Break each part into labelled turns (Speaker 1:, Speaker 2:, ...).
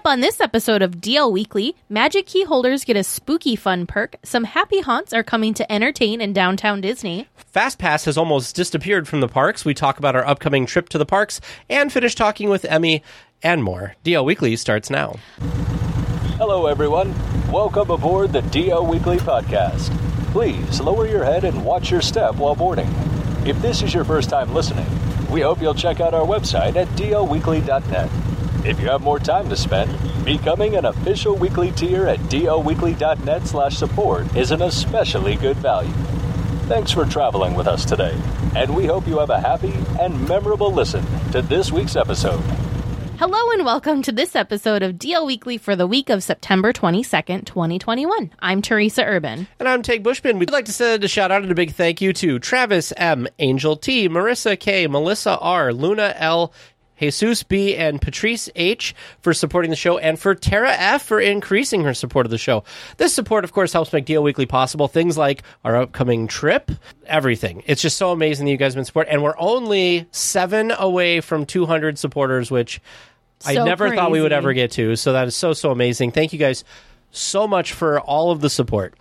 Speaker 1: up on this episode of DL Weekly, Magic Key holders get a spooky fun perk, some happy haunts are coming to entertain in downtown Disney.
Speaker 2: FastPass has almost disappeared from the parks. We talk about our upcoming trip to the parks and finish talking with Emmy and more. DL Weekly starts now.
Speaker 3: Hello, everyone. Welcome aboard the DL Weekly podcast. Please lower your head and watch your step while boarding. If this is your first time listening, we hope you'll check out our website at dlweekly.net. If you have more time to spend, becoming an official weekly tier at dlweekly.net/support is an especially good value. Thanks for traveling with us today, and we hope you have a happy and memorable listen to this week's episode.
Speaker 1: Hello and welcome to this episode of DL Weekly for the week of September 22nd, 2021. I'm Teresa Urban.
Speaker 2: And I'm Tig Bushman. We'd like to send a shout out and a big thank you to Travis M., Angel T., Marissa K., Melissa R., Luna L., Jesus B., and Patrice H. for supporting the show, and for Tara F. for increasing her support of the show. This support, of course, helps make DL Weekly possible. Things like our upcoming trip, everything. It's just so amazing that you guys have been supporting. And we're only 7 away from 200 supporters, which I never thought we would ever get to. So that is so amazing. Thank you guys so much for all of the support.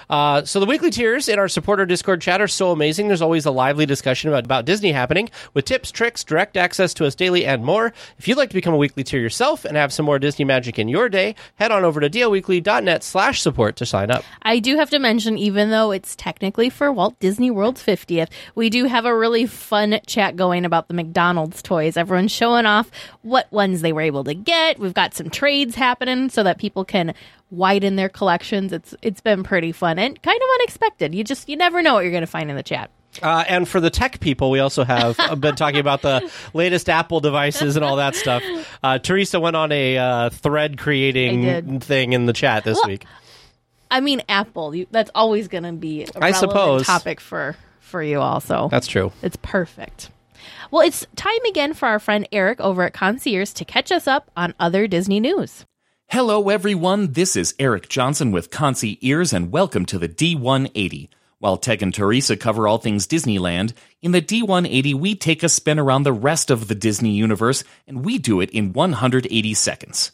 Speaker 2: So the weekly tiers in our supporter Discord chat are so amazing. There's always a lively discussion about Disney happening with tips, tricks, direct access to us daily, and more. If you'd like to become a weekly tier yourself and have some more Disney magic in your day, head on over to dlweekly.net/support to sign up.
Speaker 1: I do have to mention, even though it's technically for Walt Disney World's 50th, we do have a really fun chat going about the McDonald's toys. Everyone's showing off what ones they were able to get. We've got some trades happening so that people can widen their collections. It's been pretty fun and kind of unexpected. You never know what you're going to find in the chat.
Speaker 2: And for the tech people, we also have been talking about the latest Apple devices and all that stuff. Teresa went on a thread creating thing in the chat this week.
Speaker 1: I mean, Apple, that's always going to be a relevant topic for you also.
Speaker 2: That's true.
Speaker 1: It's perfect. Well, it's time again for our friend Eric over at Concierge to catch us up on other Disney news.
Speaker 4: Hello, everyone. This is Eric Johnson with Concierge, and welcome to the D180. While Tig and Teresa cover all things Disneyland, in the D180 we take a spin around the rest of the Disney universe, and we do it in 180 seconds.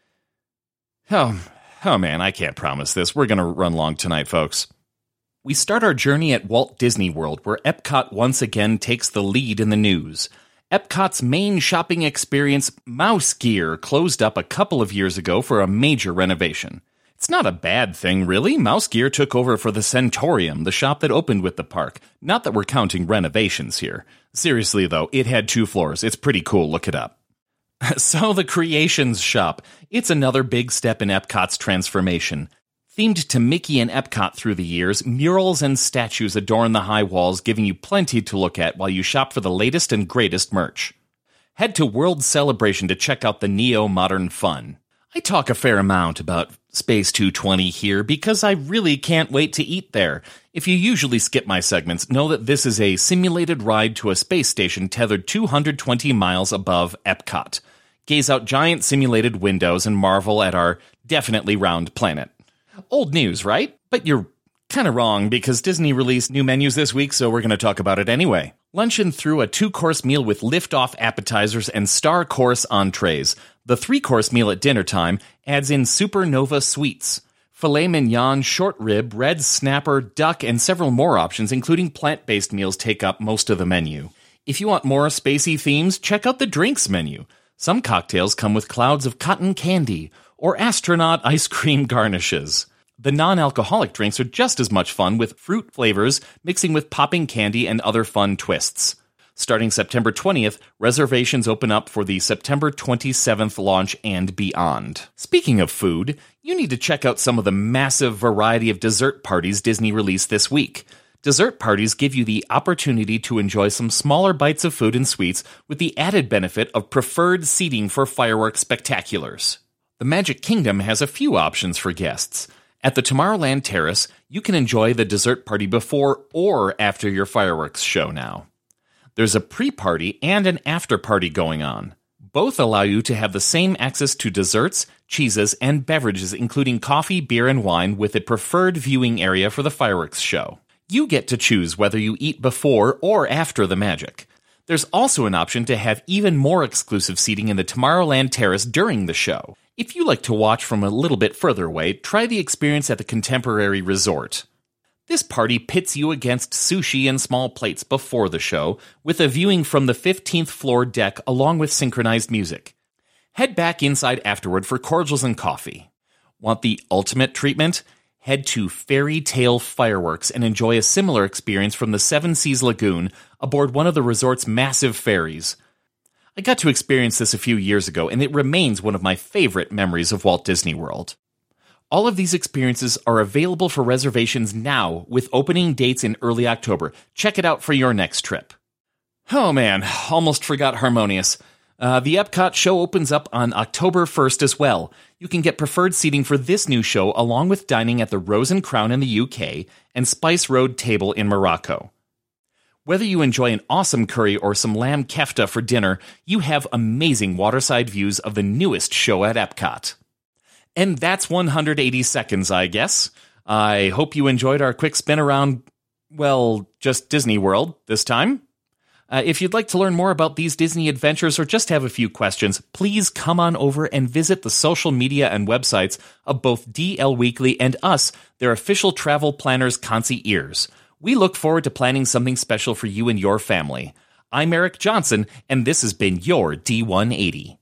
Speaker 4: Oh man, I can't promise this. We're going to run long tonight, folks. We start our journey at Walt Disney World, where Epcot once again takes the lead in the news. Epcot's main shopping experience, Mouse Gear, closed up a couple of years ago for a major renovation. It's not a bad thing, really. Mouse Gear took over for the Centaurium, the shop that opened with the park. Not that we're counting renovations here. Seriously, though, it had 2 floors. It's pretty cool. Look it up. So the Creations Shop. It's another big step in Epcot's transformation. Themed to Mickey and Epcot through the years, murals and statues adorn the high walls, giving you plenty to look at while you shop for the latest and greatest merch. Head to World Celebration to check out the neo-modern fun. I talk a fair amount about Space 220 here because I really can't wait to eat there. If you usually skip my segments, know that this is a simulated ride to a space station tethered 220 miles above Epcot. Gaze out giant simulated windows and marvel at our definitely round planet. Old news, right? But you're kind of wrong, because Disney released new menus this week, so we're going to talk about it anyway. Luncheon through a 2-course meal with lift-off appetizers and star course entrees. The 3-course meal at dinner time adds in Supernova sweets. Filet mignon, short rib, red snapper, duck, and several more options, including plant-based meals, take up most of the menu. If you want more spacey themes, check out the drinks menu. Some cocktails come with clouds of cotton candy or astronaut ice cream garnishes. The non-alcoholic drinks are just as much fun, with fruit flavors mixing with popping candy and other fun twists. Starting September 20th, reservations open up for the September 27th launch and beyond. Speaking of food, you need to check out some of the massive variety of dessert parties Disney released this week. Dessert parties give you the opportunity to enjoy some smaller bites of food and sweets with the added benefit of preferred seating for fireworks spectaculars. The Magic Kingdom has a few options for guests. At the Tomorrowland Terrace, you can enjoy the dessert party before or after your fireworks show now. There's a pre-party and an after-party going on. Both allow you to have the same access to desserts, cheeses, and beverages, including coffee, beer, and wine, with a preferred viewing area for the fireworks show. You get to choose whether you eat before or after the magic. There's also an option to have even more exclusive seating in the Tomorrowland Terrace during the show. If you like to watch from a little bit further away, try the experience at the Contemporary Resort. This party pits you against sushi and small plates before the show, with a viewing from the 15th floor deck along with synchronized music. Head back inside afterward for cordials and coffee. Want the ultimate treatment? Head to Fairy Tale Fireworks and enjoy a similar experience from the Seven Seas Lagoon aboard one of the resort's massive ferries. I got to experience this a few years ago, and it remains one of my favorite memories of Walt Disney World. All of these experiences are available for reservations now, with opening dates in early October. Check it out for your next trip. Oh man, almost forgot Harmonious. The Epcot show opens up on October 1st as well. You can get preferred seating for this new show along with dining at the Rose and Crown in the UK and Spice Road Table in Morocco. Whether you enjoy an awesome curry or some lamb kefta for dinner, you have amazing waterside views of the newest show at Epcot. And that's 180 seconds, I guess. I hope you enjoyed our quick spin around, well, just Disney World this time. If you'd like to learn more about these Disney adventures or just have a few questions, please come on over and visit the social media and websites of both DL Weekly and us, their official travel planners, Concy Ears. We look forward to planning something special for you and your family. I'm Eric Johnson, and this has been your D180.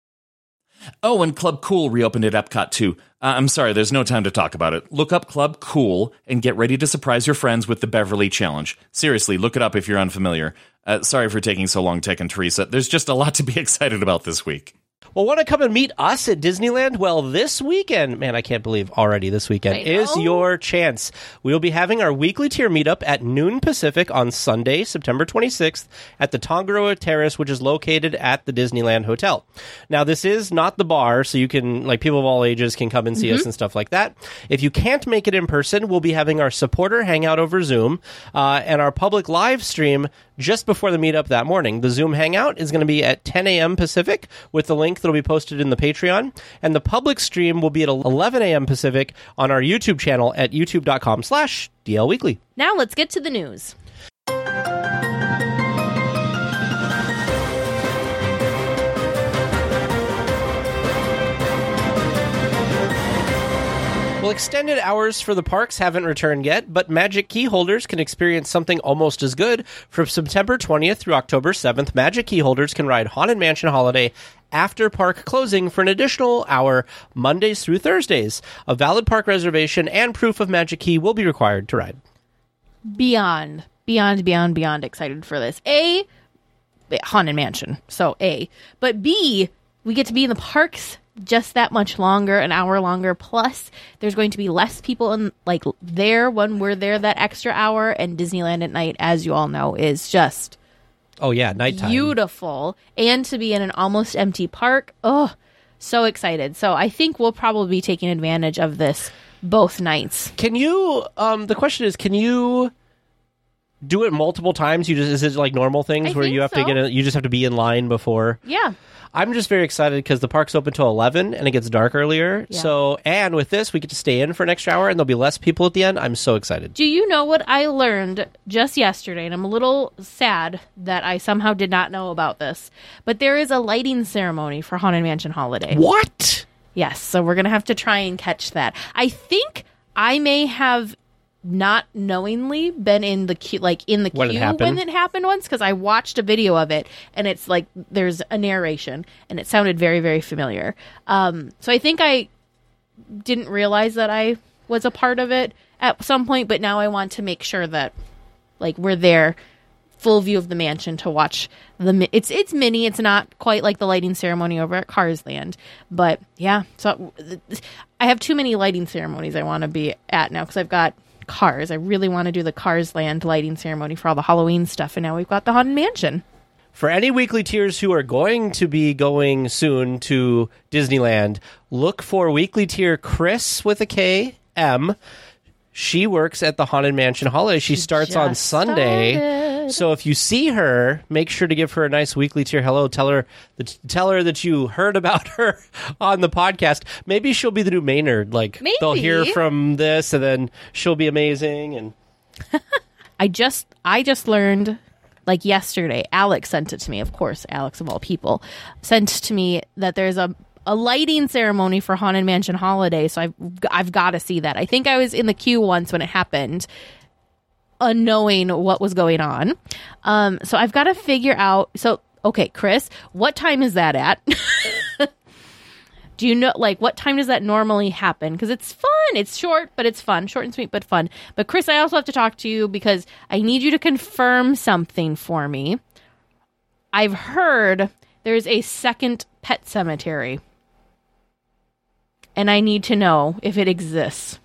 Speaker 4: Oh, and Club Cool reopened at Epcot too. I'm sorry, there's no time to talk about it. Look up Club Cool and get ready to surprise your friends with the Beverly Challenge. Seriously, look it up if you're unfamiliar. Sorry for taking so long, Tech and Teresa. There's just a lot to be excited about this week.
Speaker 2: Well, want to come and meet us at Disneyland? Well, this weekend, man, I can't believe already this weekend is your chance. We will be having our weekly tier meetup at noon Pacific on Sunday, September 26th at the Tongaroa Terrace, which is located at the Disneyland Hotel. Now, this is not the bar, so you can, like, people of all ages can come and see us and stuff like that. If you can't make it in person, we'll be having our supporter hangout over Zoom and our public live stream just before the meetup that morning. The Zoom hangout is going to be at 10 a.m. Pacific with the link that'll be posted in the Patreon, and the public stream will be at 11 a.m. Pacific on our YouTube channel at youtube.com/DL Weekly.
Speaker 1: Now let's get to the news.
Speaker 2: Well, extended hours for the parks haven't returned yet, but Magic Key holders can experience something almost as good. From September 20th through October 7th, Magic Key holders can ride Haunted Mansion Holiday after park closing for an additional hour, Mondays through Thursdays. A valid park reservation and proof of Magic Key will be required to ride.
Speaker 1: Beyond excited for this. A, Haunted Mansion, so A. But B, we get to be in the parks just that much longer, an hour longer. Plus, there's going to be less people there when we're there that extra hour. And Disneyland at night, as you all know, is just
Speaker 2: nighttime,
Speaker 1: beautiful. And to be in an almost empty park, so excited. So I think we'll probably be taking advantage of this both nights.
Speaker 2: Can you? The question is, can you do it multiple times? Is it like normal things where you have to you just have to be in line before?
Speaker 1: Yeah.
Speaker 2: I'm just very excited because the park's open till 11 and it gets dark earlier. Yeah. So, and with this, we get to stay in for an extra hour and there'll be less people at the end. I'm so excited.
Speaker 1: Do you know what I learned just yesterday? And I'm a little sad that I somehow did not know about this. But there is a lighting ceremony for Haunted Mansion Holiday.
Speaker 2: What?
Speaker 1: Yes. So we're going to have to try and catch that. I think I may have not knowingly been in the queue, when it happened once, because I watched a video of it and it's like there's a narration and it sounded very, very familiar. So I think I didn't realize that I was a part of it at some point, but now I want to make sure that we're there, full view of the mansion to watch it's mini. It's not quite like the lighting ceremony over at Cars Land, but yeah. So I have too many lighting ceremonies I want to be at now because I've got Cars. I really want to do the Cars Land lighting ceremony for all the Halloween stuff, and now we've got the Haunted Mansion.
Speaker 2: For any weekly tiers who are going to be going soon to Disneyland, look for weekly tier Chris with a K, M. She works at the Haunted Mansion Holiday. She starts on Sunday. So if you see her, make sure to give her a nice weekly tier hello. Tell her that you heard about her on the podcast. Maybe she'll be the new Maynard. Maybe. They'll hear from this, and then she'll be amazing. And
Speaker 1: I just learned, yesterday, Alex sent it to me. Of course, Alex of all people sent to me that there's a a lighting ceremony for Haunted Mansion Holiday, so I've got to see that. I think I was in the queue once when it happened, unknowing what was going on. So I've got to figure out. So, okay, Chris, what time is that at? Do you know, like, what time does that normally happen? Because it's fun. It's short, but it's fun. Short and sweet, but fun. But, Chris, I also have to talk to you because I need you to confirm something for me. I've heard there's a second pet cemetery. And I need to know if it exists.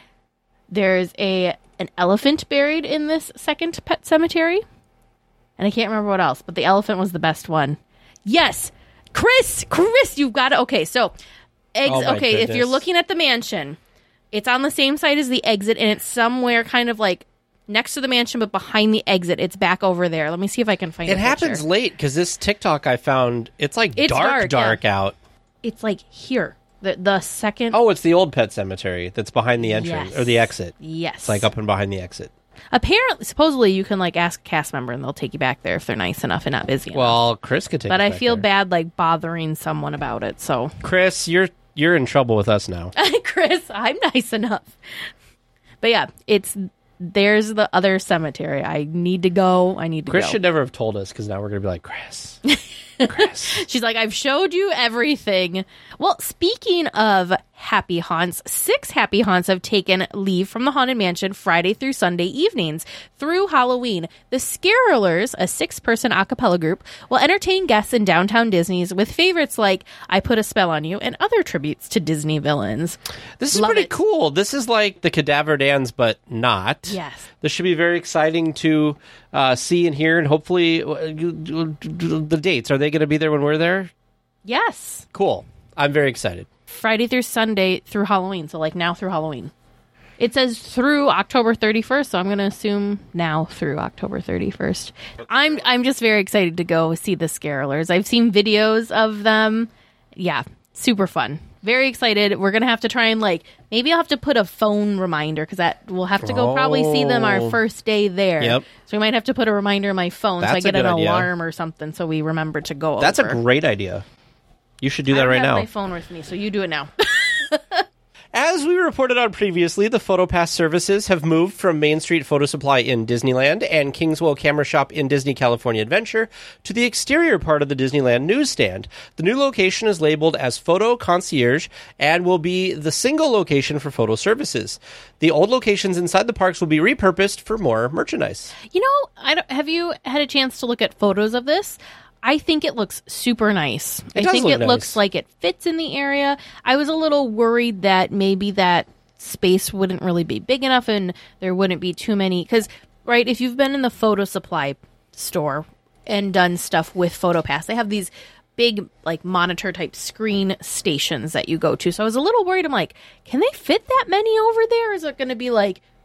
Speaker 1: There's an elephant buried in this second pet cemetery. And I can't remember what else, but the elephant was the best one. Yes! Chris, you've got to. Okay, so
Speaker 2: goodness.
Speaker 1: If you're looking at the mansion, it's on the same side as the exit, and it's somewhere kind of like next to the mansion, but behind the exit. It's back over there. Let me see if I can find it.
Speaker 2: It happens late because this TikTok I found, it's like dark out.
Speaker 1: It's like here, the second.
Speaker 2: Oh, it's the old pet cemetery that's behind the entrance or the exit.
Speaker 1: Yes,
Speaker 2: it's like up and behind the exit.
Speaker 1: Apparently, supposedly, you can like ask a cast member and they'll take you back there if they're nice enough and not busy enough.
Speaker 2: Well, Chris could take.
Speaker 1: But
Speaker 2: us
Speaker 1: I
Speaker 2: back
Speaker 1: feel
Speaker 2: there.
Speaker 1: bad like bothering someone about it. So,
Speaker 2: Chris, you're in trouble with us now.
Speaker 1: Chris, I'm nice enough. But yeah, there's the other cemetery. I need to go.
Speaker 2: Chris should never have told us because now we're gonna be like, Chris.
Speaker 1: She's like, I've showed you everything. Well, speaking of happy haunts, 6 happy haunts have taken leave from the Haunted Mansion Friday through Sunday evenings through Halloween. The Scarolers, a 6-person a cappella group, will entertain guests in downtown Disney's with favorites like I Put a Spell on You and other tributes to Disney villains.
Speaker 2: This is pretty cool. This is like the Cadaver Dans, but not.
Speaker 1: Yes.
Speaker 2: This should be very exciting to see and hear, and hopefully the dates. Are they going to be there when we're there?
Speaker 1: Yes.
Speaker 2: Cool. I'm very excited.
Speaker 1: Friday through Sunday through Halloween. So like now through Halloween. It says through October 31st, so I'm going to assume now through October 31st. I'm just very excited to go see the Scarolers. I've seen videos of them. Yeah, super fun. Very excited. We're going to have to try and maybe I'll have to put a phone reminder because we'll have to go probably see them our first day there.
Speaker 2: Yep.
Speaker 1: So we might have to put a reminder in my phone so I get an alarm or something so we remember to go
Speaker 2: That's
Speaker 1: over.
Speaker 2: a great idea. You should do that right now.
Speaker 1: I don't have my phone with me, so you do it now.
Speaker 2: As we reported on previously, the PhotoPass services have moved from Main Street Photo Supply in Disneyland and Kingswell Camera Shop in Disney California Adventure to the exterior part of the Disneyland newsstand. The new location is labeled as Photo Concierge and will be the single location for photo services. The old locations inside the parks will be repurposed for more merchandise.
Speaker 1: You know, have you had a chance to look at photos of this? I think it looks super nice. I think it looks like it fits in the area. I was a little worried that maybe that space wouldn't really be big enough and there wouldn't be too many. Because, right, if you've been in the photo supply store and done stuff with PhotoPass, they have these big, monitor type screen stations that you go to. So I was a little worried. I'm like, can they fit that many over there? Is it going to be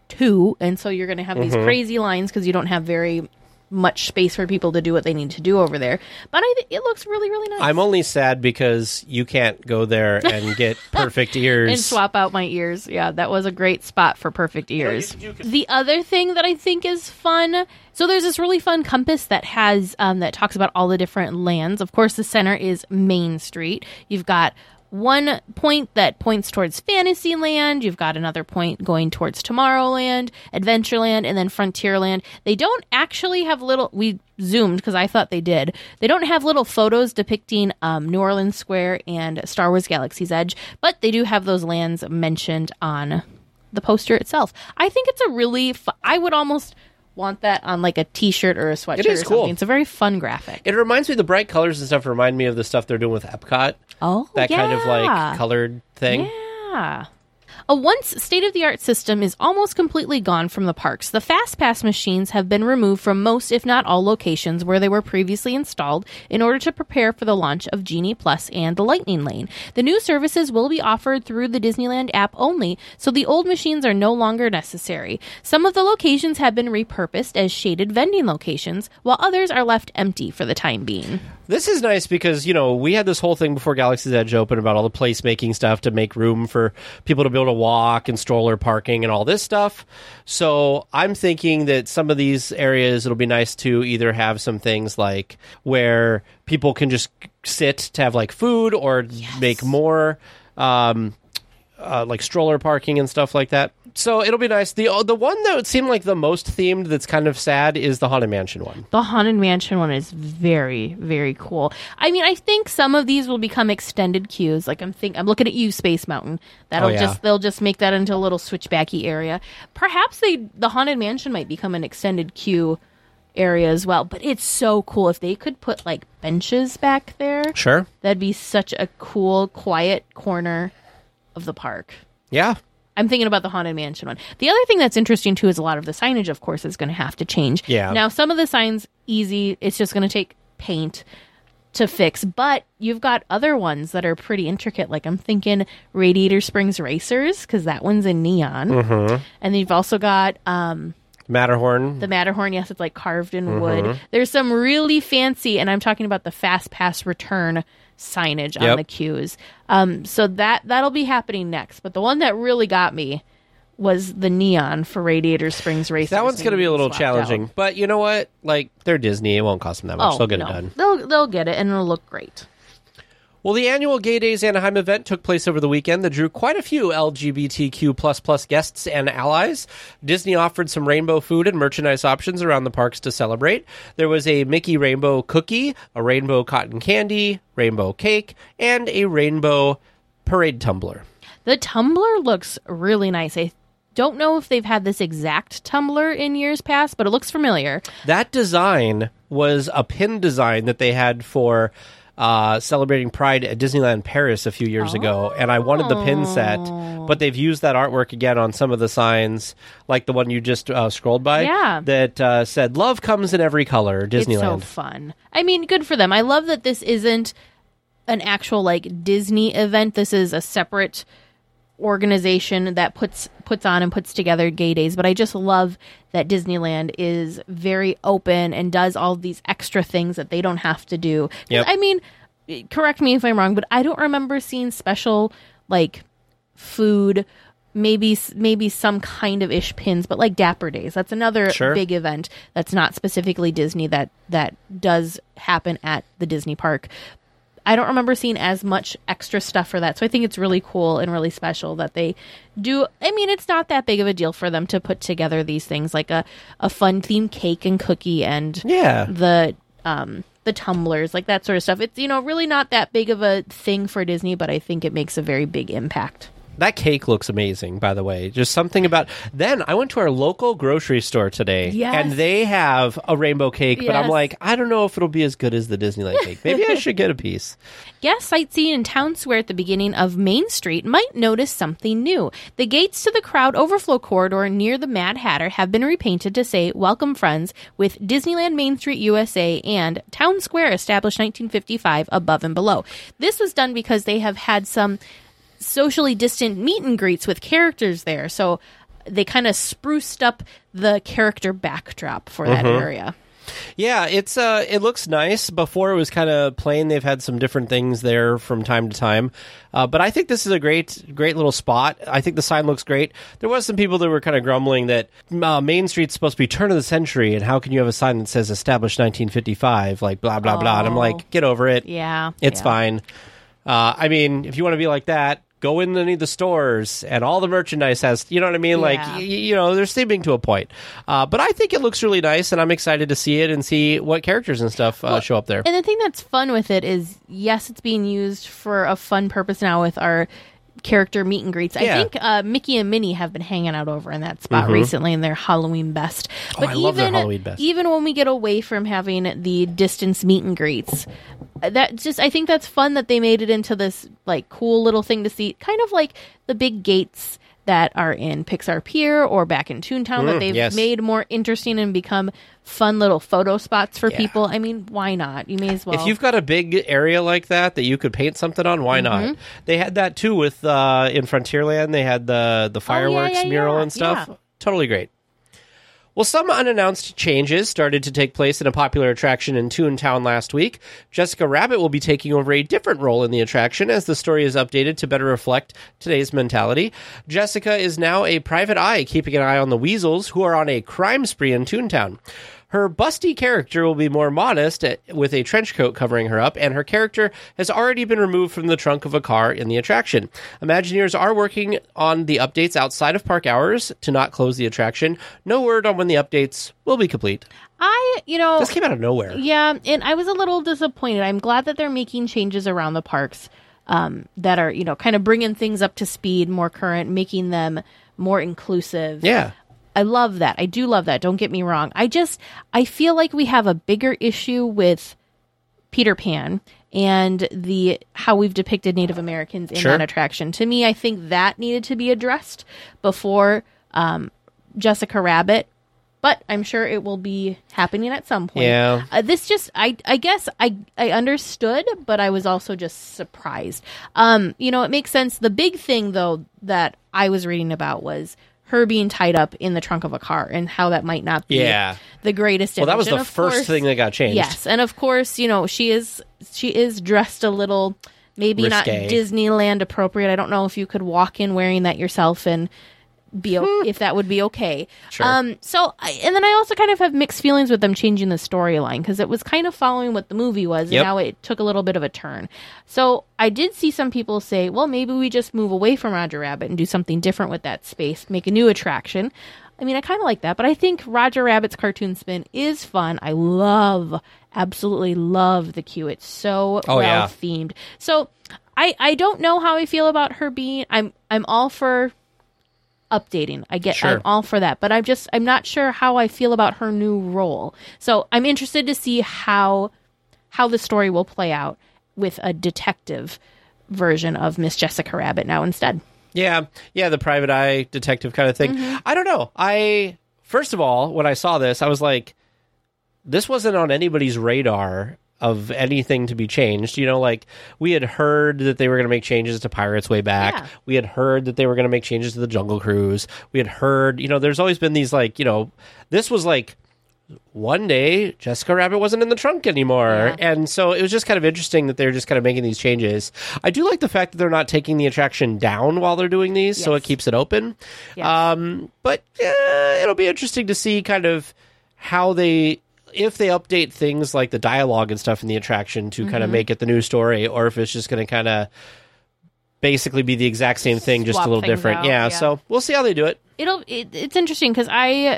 Speaker 1: 2? And so you're going to have these crazy lines because you don't have very much space for people to do what they need to do over there. But I think it looks really, really nice.
Speaker 2: I'm only sad because you can't go there and get perfect ears.
Speaker 1: And swap out my ears. Yeah, that was a great spot for perfect ears. The other thing that I think is fun, so there's this really fun compass that has that talks about all the different lands. Of course, the center is Main Street. You've got one point that points towards Fantasyland. You've got another point going towards Tomorrowland, Adventureland, and then Frontierland. They don't actually have we zoomed because I thought they did. They don't have little photos depicting New Orleans Square and Star Wars Galaxy's Edge, but they do have those lands mentioned on the poster itself. I think it's a really I would almost want that on a t-shirt or a sweatshirt or something. Cool. It's a very fun graphic.
Speaker 2: It reminds me, the bright colors and stuff remind me of the stuff they're doing with Epcot.
Speaker 1: Oh,
Speaker 2: that kind of colored thing.
Speaker 1: Yeah. A once state-of-the-art system is almost completely gone from the parks. The FastPass machines have been removed from most, if not all, locations where they were previously installed in order to prepare for the launch of Genie Plus and the Lightning Lane. The new services will be offered through the Disneyland app only, so the old machines are no longer necessary. Some of the locations have been repurposed as shaded vending locations, while others are left empty for the time being.
Speaker 2: This is nice because, we had this whole thing before Galaxy's Edge opened about all the placemaking stuff to make room for people to be able to walk and stroller parking and all this stuff. So I'm thinking that some of these areas, it'll be nice to either have some things like where people can just sit to have like food or make more like stroller parking and stuff like that. So it'll be nice. The one that would seem like the most themed that's kind of sad is the Haunted Mansion one.
Speaker 1: The Haunted Mansion one is very, very cool. I mean, I think some of these will become extended queues. Like I'm looking at you, Space Mountain. They'll just make that into a little switchbacky area. Perhaps the Haunted Mansion might become an extended queue area as well. But it's so cool if they could put like benches back there.
Speaker 2: Sure.
Speaker 1: That'd be such a cool, quiet corner of the park.
Speaker 2: Yeah.
Speaker 1: I'm thinking about the Haunted Mansion one. The other thing that's interesting, too, is a lot of the signage, of course, is going to have to change.
Speaker 2: Yeah.
Speaker 1: Now, some of the signs, easy. It's just going to take paint to fix. But you've got other ones that are pretty intricate. Like, I'm thinking Radiator Springs Racers, because that one's in neon. Mm-hmm. And you've also got
Speaker 2: Matterhorn.
Speaker 1: The Matterhorn, yes, it's like carved in wood. There's some really fancy, and I'm talking about the Fast Pass return signage on the queues. So that'll be happening next. But the one that really got me was the neon for Radiator Springs Racers.
Speaker 2: That one's going to be a little challenging.
Speaker 1: Out.
Speaker 2: But you know what? Like, they're Disney. It won't cost them that much. They'll get it done.
Speaker 1: They'll get it, and it'll look great.
Speaker 2: Well, the annual Gay Days Anaheim event took place over the weekend that drew quite a few LGBTQ++ guests and allies. Disney offered some rainbow food and merchandise options around the parks to celebrate. There was a Mickey rainbow cookie, a rainbow cotton candy, rainbow cake, and a rainbow parade tumbler.
Speaker 1: The tumbler looks really nice. I don't know if they've had this exact tumbler in years past, but it looks familiar.
Speaker 2: That design was a pin design that they had for celebrating Pride at Disneyland Paris a few years ago, and I wanted the pin set, but they've used that artwork again on some of the signs, like the one you just scrolled by, that said, "Love comes in every color, Disneyland."
Speaker 1: It's so fun. I mean, good for them. I love that this isn't an actual, like, Disney event. This is a separate organization that puts on and puts together Gay Days, but I just love that Disneyland is very open and does all these extra things that they don't have to do.
Speaker 2: Yep.
Speaker 1: I mean, correct me if I'm wrong, but I don't remember seeing special, like, food, maybe some kind of ish pins, but like Dapper Days. That's another big event that's not specifically Disney that does happen at the Disney park. I don't remember seeing as much extra stuff for that. So I think it's really cool and really special that they do. I mean, it's not that big of a deal for them to put together these things like a fun themed cake and cookie and the tumblers, like that sort of stuff. It's, really not that big of a thing for Disney, but I think it makes a very big impact.
Speaker 2: That cake looks amazing, by the way. Just something about... Then I went to our local grocery store today, and they have a rainbow cake, but I'm like, I don't know if it'll be as good as the Disneyland cake. Maybe I should get a piece.
Speaker 1: Guests sightseeing in Town Square at the beginning of Main Street might notice something new. The gates to the crowd overflow corridor near the Mad Hatter have been repainted to say, "Welcome, friends," with Disneyland Main Street USA and Town Square established 1955 above and below. This was done because they have had some socially distant meet and greets with characters there, so they kind of spruced up the character backdrop for that area.
Speaker 2: Yeah, it looks nice. Before it was kind of plain. They've had some different things there from time to time, but I think this is a great little spot. I think the sign looks great. There was some people that were kind of grumbling that Main Street's supposed to be turn of the century, and how can you have a sign that says established 1955, like blah blah blah? And I'm like, get over it.
Speaker 1: Yeah,
Speaker 2: it's fine. I mean, if you want to be like that, go in any of the stores and all the merchandise has, you know what I mean? Like, they're theming to a point. But I think it looks really nice, and I'm excited to see it and see what characters and stuff show up there.
Speaker 1: And the thing that's fun with it is, yes, it's being used for a fun purpose now with our character meet and greets. I think Mickey and Minnie have been hanging out over in that spot recently in their Halloween Best. But
Speaker 2: I love their Halloween Best.
Speaker 1: Even when we get away from having the distance meet and greets, I think that's fun that they made it into this like cool little thing to see, kind of like the big gates that are in Pixar Pier or back in Toontown that they've made more interesting and become fun little photo spots for people. I mean, why not? You may as well.
Speaker 2: If you've got a big area like that you could paint something on, why not? They had that too with in Frontierland. They had the fireworks mural and stuff. Totally great. Well, some unannounced changes started to take place in a popular attraction in Toontown last week. Jessica Rabbit will be taking over a different role in the attraction as the story is updated to better reflect today's mentality. Jessica is now a private eye, keeping an eye on the weasels, who are on a crime spree in Toontown. Her busty character will be more modest with a trench coat covering her up, and her character has already been removed from the trunk of a car in the attraction. Imagineers are working on the updates outside of park hours to not close the attraction. No word on when the updates will be complete. This came out of nowhere.
Speaker 1: Yeah, and I was a little disappointed. I'm glad that they're making changes around the parks that are, kind of bringing things up to speed, more current, making them more inclusive.
Speaker 2: Yeah.
Speaker 1: I love that. I do love that. Don't get me wrong. I feel like we have a bigger issue with Peter Pan and how we've depicted Native Americans in that attraction. To me, I think that needed to be addressed before Jessica Rabbit, but I'm sure it will be happening at some point.
Speaker 2: Yeah.
Speaker 1: I guess I understood, but I was also just surprised. It makes sense. The big thing, though, that I was reading about was her being tied up in the trunk of a car and how that might not be the greatest image.
Speaker 2: Well, that was the first thing that got changed.
Speaker 1: Yes, and of course, she is dressed a little, maybe
Speaker 2: risque.
Speaker 1: Not Disneyland appropriate. I don't know if you could walk in wearing that yourself and be if that would be okay.
Speaker 2: Sure.
Speaker 1: And then I also kind of have mixed feelings with them changing the storyline because it was kind of following what the movie was, and now it took a little bit of a turn. So I did see some people say, well, maybe we just move away from Roger Rabbit and do something different with that space, make a new attraction. I mean, I kind of like that, but I think Roger Rabbit's Cartoon Spin is fun. I absolutely love the queue. It's so well themed. So I don't know how I feel about her being. I'm all for updating. I'm all for that, but I'm not sure how I feel about her new role. So I'm interested to see how the story will play out with a detective version of Miss Jessica Rabbit now instead.
Speaker 2: Yeah, the private eye detective kind of thing. Mm-hmm. I don't know. First of all, when I saw this, I was like, this wasn't on anybody's radar of anything to be changed. We had heard that they were going to make changes to Pirates way back. Yeah. We had heard that they were going to make changes to the Jungle Cruise. We had heard, there's always been these this was like one day Jessica Rabbit wasn't in the trunk anymore. Yeah. And so it was just kind of interesting that they're just kind of making these changes. I do like the fact that they're not taking the attraction down while they're doing these, so it keeps it open. Yes. But it'll be interesting to see kind of how if they update things like the dialogue and stuff in the attraction to kind of make it the new story, or if it's just going to kind of basically be the exact same thing, just a little different. Yeah, so we'll see how they do it.
Speaker 1: It's interesting because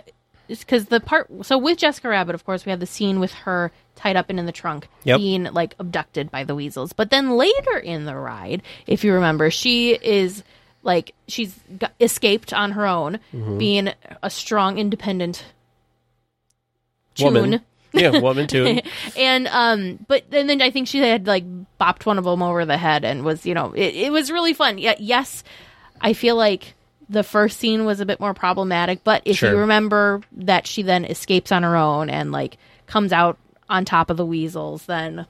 Speaker 1: with Jessica Rabbit, of course, we have the scene with her tied up and in the trunk being abducted by the weasels. But then later in the ride, if you remember, she's escaped on her own, being a strong, independent
Speaker 2: woman. Woman tune.
Speaker 1: And but then I think she had bopped one of them over the head and was it was really fun. Yes, I feel like the first scene was a bit more problematic, but if you remember that she then escapes on her own and comes out on top of the weasels, then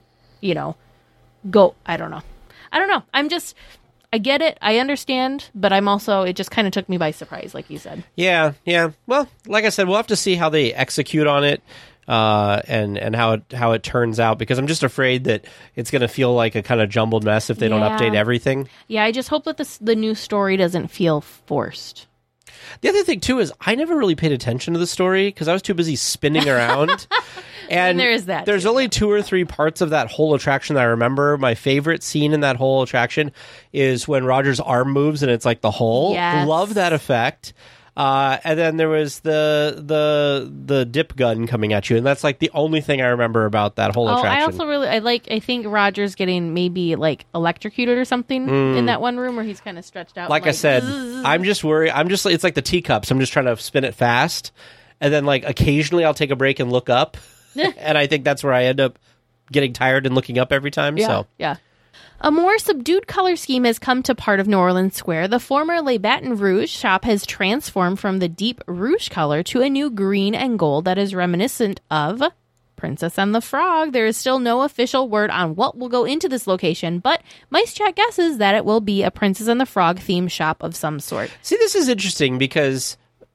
Speaker 1: go. I don't know. I get it. I understand, but it just kind of took me by surprise, like you said.
Speaker 2: Yeah. Well, like I said, we'll have to see how they execute on it, and how it turns out, because I'm just afraid that it's going to feel like a kind of jumbled mess if they don't update everything.
Speaker 1: Yeah, I just hope that the new story doesn't feel forced.
Speaker 2: The other thing, too, is I never really paid attention to the story because I was too busy spinning around. And
Speaker 1: there is that.
Speaker 2: There's only 2 or 3 parts of that whole attraction that I remember. My favorite scene in that whole attraction is when Roger's arm moves and it's like the hole.
Speaker 1: Yes.
Speaker 2: Love that effect. And then there was the dip gun coming at you, and that's the only thing I remember about that whole attraction.
Speaker 1: I also I think Roger's getting maybe electrocuted or something in that one room where he's kind of stretched out.
Speaker 2: Like I said, I'm just worried. It's like the teacups. I'm just trying to spin it fast, and then
Speaker 1: occasionally
Speaker 2: I'll take a break and look up, and I think that's where I end up getting tired and looking up every time.
Speaker 1: Yeah. A more subdued color scheme has come to part of New Orleans Square. The former Le Baton Rouge shop has transformed from the deep rouge color to a new green and gold that is reminiscent of Princess and the Frog. There is still no official word on what will go into this location, but Mice Chat guesses that it will be a Princess and the Frog themed shop of some sort.
Speaker 2: See, this is interesting because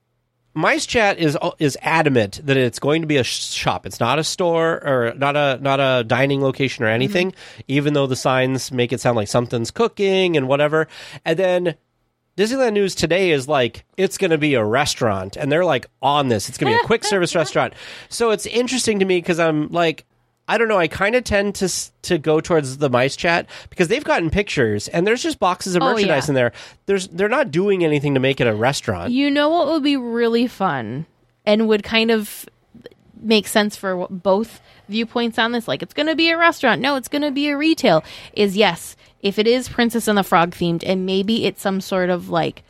Speaker 2: Mice Chat is adamant that it's going to be a shop. It's not a store or not a dining location or anything, even though the signs make it sound like something's cooking and whatever. And then Disneyland News today is like, it's going to be a restaurant, and they're like on this. It's going to be a quick service restaurant. So it's interesting to me because I'm like, I don't know. I kind of tend to go towards the Mice Chat because they've gotten pictures and there's just boxes of merchandise in there. They're not doing anything to make it a restaurant.
Speaker 1: You know what would be really fun and would kind of make sense for both viewpoints on this? Like, it's going to be a restaurant. No, it's going to be a retail. Is yes, if it is Princess and the Frog themed, and maybe it's some sort of like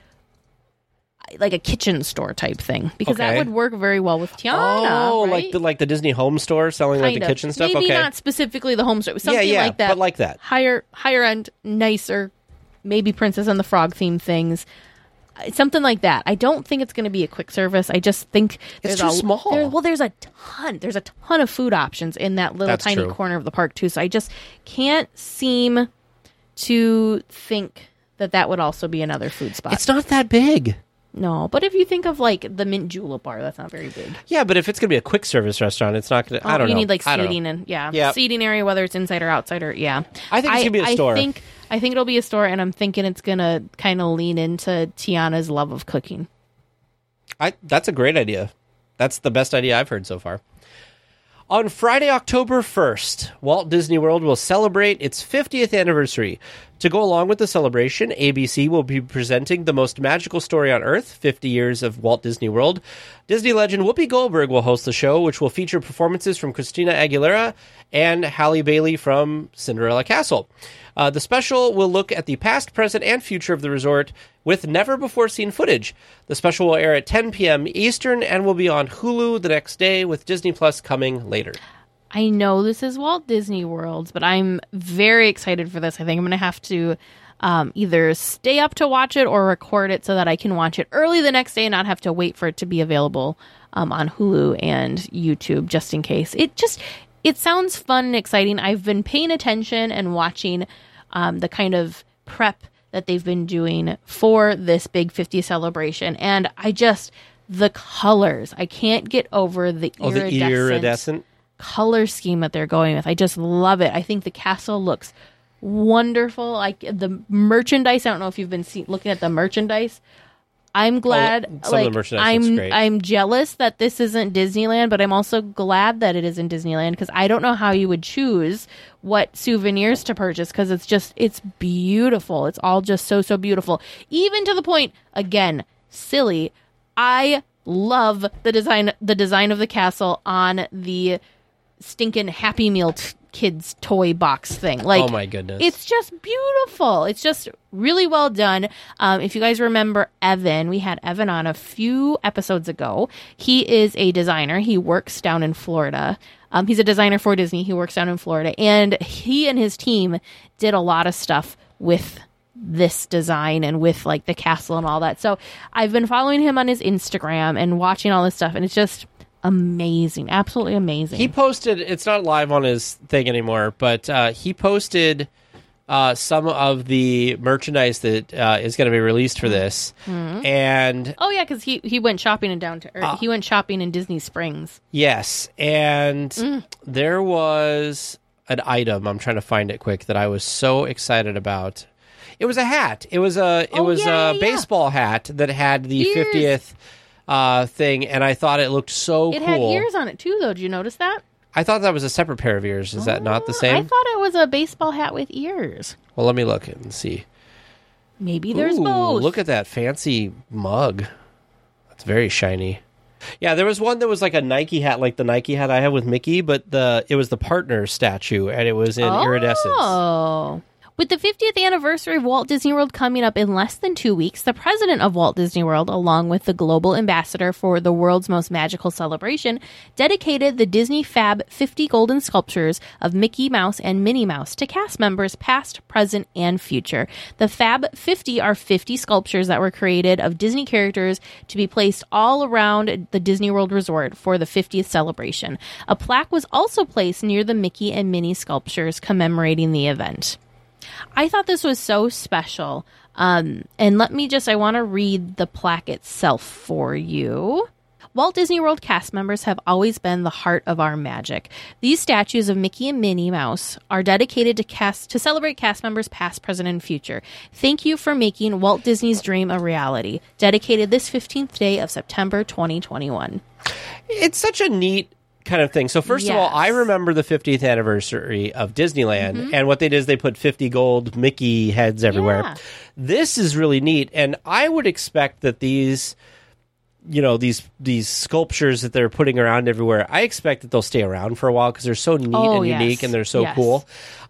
Speaker 1: a kitchen store type thing, because that would work very well with Tiana.
Speaker 2: Oh,
Speaker 1: right?
Speaker 2: like the Disney home store selling like the kitchen stuff.
Speaker 1: Maybe not specifically the home store, something like that.
Speaker 2: But like that,
Speaker 1: higher end, nicer, maybe Princess and the Frog themed things, something like that. I don't think it's going to be a quick service. I just think
Speaker 2: it's too small.
Speaker 1: There's a ton of food options in that little tiny corner of the park too. So I just can't seem to think that would also be another food spot.
Speaker 2: It's not that big.
Speaker 1: No, but if you think of like the Mint Julep bar, that's not very big.
Speaker 2: Yeah, but if it's going to be a quick service restaurant, it's not going to. I don't know.
Speaker 1: You need like seating and seating area, whether it's inside or outside, or I think
Speaker 2: it's going to be a store.
Speaker 1: I think it'll be a store, and I'm thinking it's going to kind of lean into Tiana's love of cooking.
Speaker 2: That's a great idea. That's the best idea I've heard so far. On Friday, October 1st, Walt Disney World will celebrate its 50th anniversary. To go along with the celebration, ABC will be presenting The Most Magical Story on Earth, 50 Years of Walt Disney World. Disney legend Whoopi Goldberg will host the show, which will feature performances from Christina Aguilera and Halle Bailey from Cinderella Castle. The special will look at the past, present, and future of the resort with never-before-seen footage. The special will air at 10 p.m. Eastern and will be on Hulu the next day, with Disney Plus coming later.
Speaker 1: I know this is Walt Disney World, but I'm very excited for this. I think I'm going to have to either stay up to watch it or record it so that I can watch it early the next day and not have to wait for it to be available on Hulu and YouTube, just in case. It sounds fun and exciting. I've been paying attention and watching the kind of prep that they've been doing for this big 50th celebration. And the colors, I can't get over the iridescent color scheme that they're going with. I just love it. I think the castle looks wonderful. Like the merchandise, I don't know if you've been looking at the merchandise. I'm glad.
Speaker 2: Some of the merchandise looks great.
Speaker 1: I'm jealous that this isn't Disneyland, but I'm also glad that it isn't Disneyland, because I don't know how you would choose what souvenirs to purchase, because it's beautiful. It's all just so beautiful. Even to the point, again, silly, I love the design of the castle on the stinking Happy Meal kids toy box thing. Like,
Speaker 2: oh my goodness,
Speaker 1: it's just beautiful. It's just really well done. If you guys remember Evan, we had Evan on a few episodes ago. He is a designer. He works down in Florida. He's a designer for Disney. He works down in Florida, and he and his team did a lot of stuff with this design and with like the castle and all that. So I've been following him on his Instagram and watching all this stuff, and it's just amazing, absolutely amazing.
Speaker 2: He posted, it's not live on his thing anymore, but he posted some of the merchandise that is going to be released for this. And
Speaker 1: because he went shopping he went shopping in Disney Springs.
Speaker 2: Yes, and there was an item, I'm trying to find it quick, that I was so excited about. It was a hat. It was a baseball hat that had the
Speaker 1: ears.
Speaker 2: 50th thing, and I thought it looked so cool.
Speaker 1: It had ears on it too, though. Did you notice that?
Speaker 2: I thought that was a separate pair of ears. Is that not the same?
Speaker 1: I thought it was a baseball hat with ears.
Speaker 2: Well, let me look and see.
Speaker 1: Maybe there's both.
Speaker 2: Look at that fancy mug. It's very shiny. Yeah, there was one that was like a Nike hat, like the Nike hat I have with Mickey, but it was the partner statue, and it was in iridescence.
Speaker 1: Oh. With the 50th anniversary of Walt Disney World coming up in less than 2 weeks, the president of Walt Disney World, along with the global ambassador for the world's most magical celebration, dedicated the Disney Fab 50 golden sculptures of Mickey Mouse and Minnie Mouse to cast members past, present, and future. The Fab 50 are 50 sculptures that were created of Disney characters to be placed all around the Disney World Resort for the 50th celebration. A plaque was also placed near the Mickey and Minnie sculptures commemorating the event. I thought this was so special. And I want to read the plaque itself for you. Walt Disney World cast members have always been the heart of our magic. These statues of Mickey and Minnie Mouse are dedicated to celebrate cast members past, present, and future. Thank you for making Walt Disney's dream a reality. Dedicated this 15th day of September 2021.
Speaker 2: It's such a neat kind of thing. So first of all, I remember the 50th anniversary of Disneyland, and what they did is they put 50 gold Mickey heads everywhere.
Speaker 1: Yeah.
Speaker 2: This is really neat, and I would expect that these sculptures that they're putting around everywhere, I expect that they'll stay around for a while because they're so neat and unique, and they're so cool.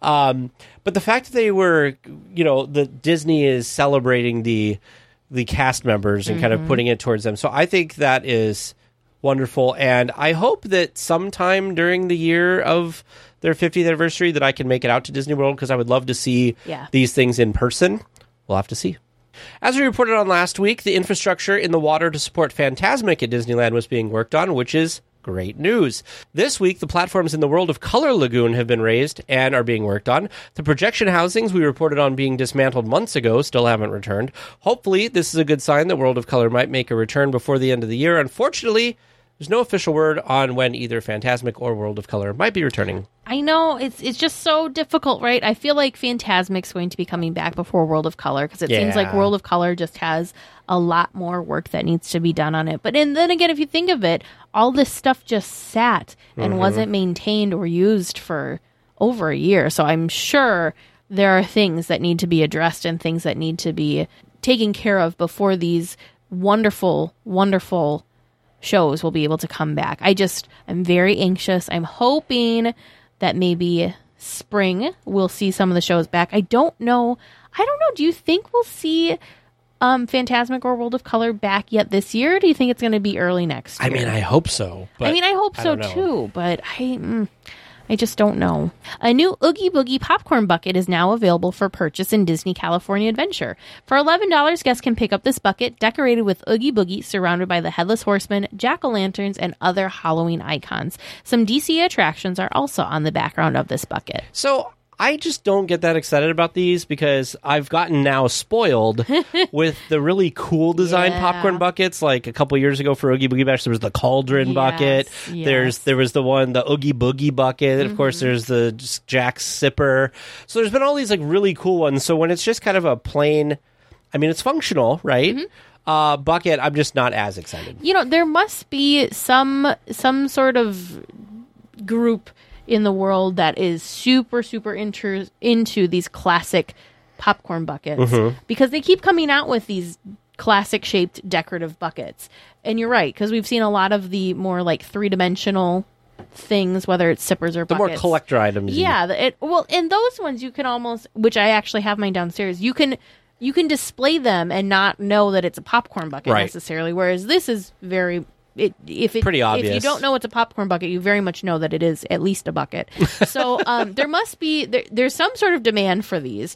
Speaker 2: But the fact that they were, that Disney is celebrating the cast members and kind of putting it towards them. So I think that is wonderful. And I hope that sometime during the year of their 50th anniversary that I can make it out to Disney World, because I would love to see these things in person. We'll have to see. As we reported on last week, the infrastructure in the water to support Fantasmic at Disneyland was being worked on, which is great news. This week, the platforms in the World of Color Lagoon have been raised and are being worked on. The projection housings we reported on being dismantled months ago still haven't returned. Hopefully, this is a good sign that World of Color might make a return before the end of the year. Unfortunately, there's no official word on when either Fantasmic or World of Color might be returning.
Speaker 1: I know, it's just so difficult, right? I feel like Fantasmic's going to be coming back before World of Color, because it seems like World of Color just has a lot more work that needs to be done on it. But then again, if you think of it, all this stuff just sat and wasn't maintained or used for over a year. So I'm sure there are things that need to be addressed and things that need to be taken care of before these wonderful, wonderful shows will be able to come back. I'm very anxious. I'm hoping that maybe spring we'll see some of the shows back. I don't know. Do you think we'll see Fantasmic or World of Color back yet this year? Or do you think it's going to be early next year?
Speaker 2: I mean, I hope so. But
Speaker 1: I hope so too, but I just don't know. A new Oogie Boogie popcorn bucket is now available for purchase in Disney California Adventure. For $11, guests can pick up this bucket decorated with Oogie Boogie, surrounded by the Headless Horseman, jack-o'-lanterns, and other Halloween icons. Some DC attractions are also on the background of this bucket.
Speaker 2: So I just don't get that excited about these because I've gotten now spoiled with the really cool design popcorn buckets. Like a couple years ago for Oogie Boogie Bash, there was the Cauldron bucket.
Speaker 1: Yes.
Speaker 2: There was the Oogie Boogie bucket. Of course, there's the Jack Sipper. So there's been all these like really cool ones. So when it's just kind of a plain, I mean, it's functional, right? Bucket, I'm just not as excited.
Speaker 1: There must be some sort of group in the world that is super, super into these classic popcorn buckets because they keep coming out with these classic shaped decorative buckets. And you're right, because we've seen a lot of the more like three-dimensional things, whether it's sippers or buckets.
Speaker 2: The more collector items.
Speaker 1: Yeah. And those ones you can almost, which I actually have mine downstairs, you can display them and not know that it's a popcorn bucket necessarily, whereas this is very... pretty obvious. If you don't know it's a popcorn bucket, you very much know that it is at least a bucket. So there must be there's some sort of demand for these.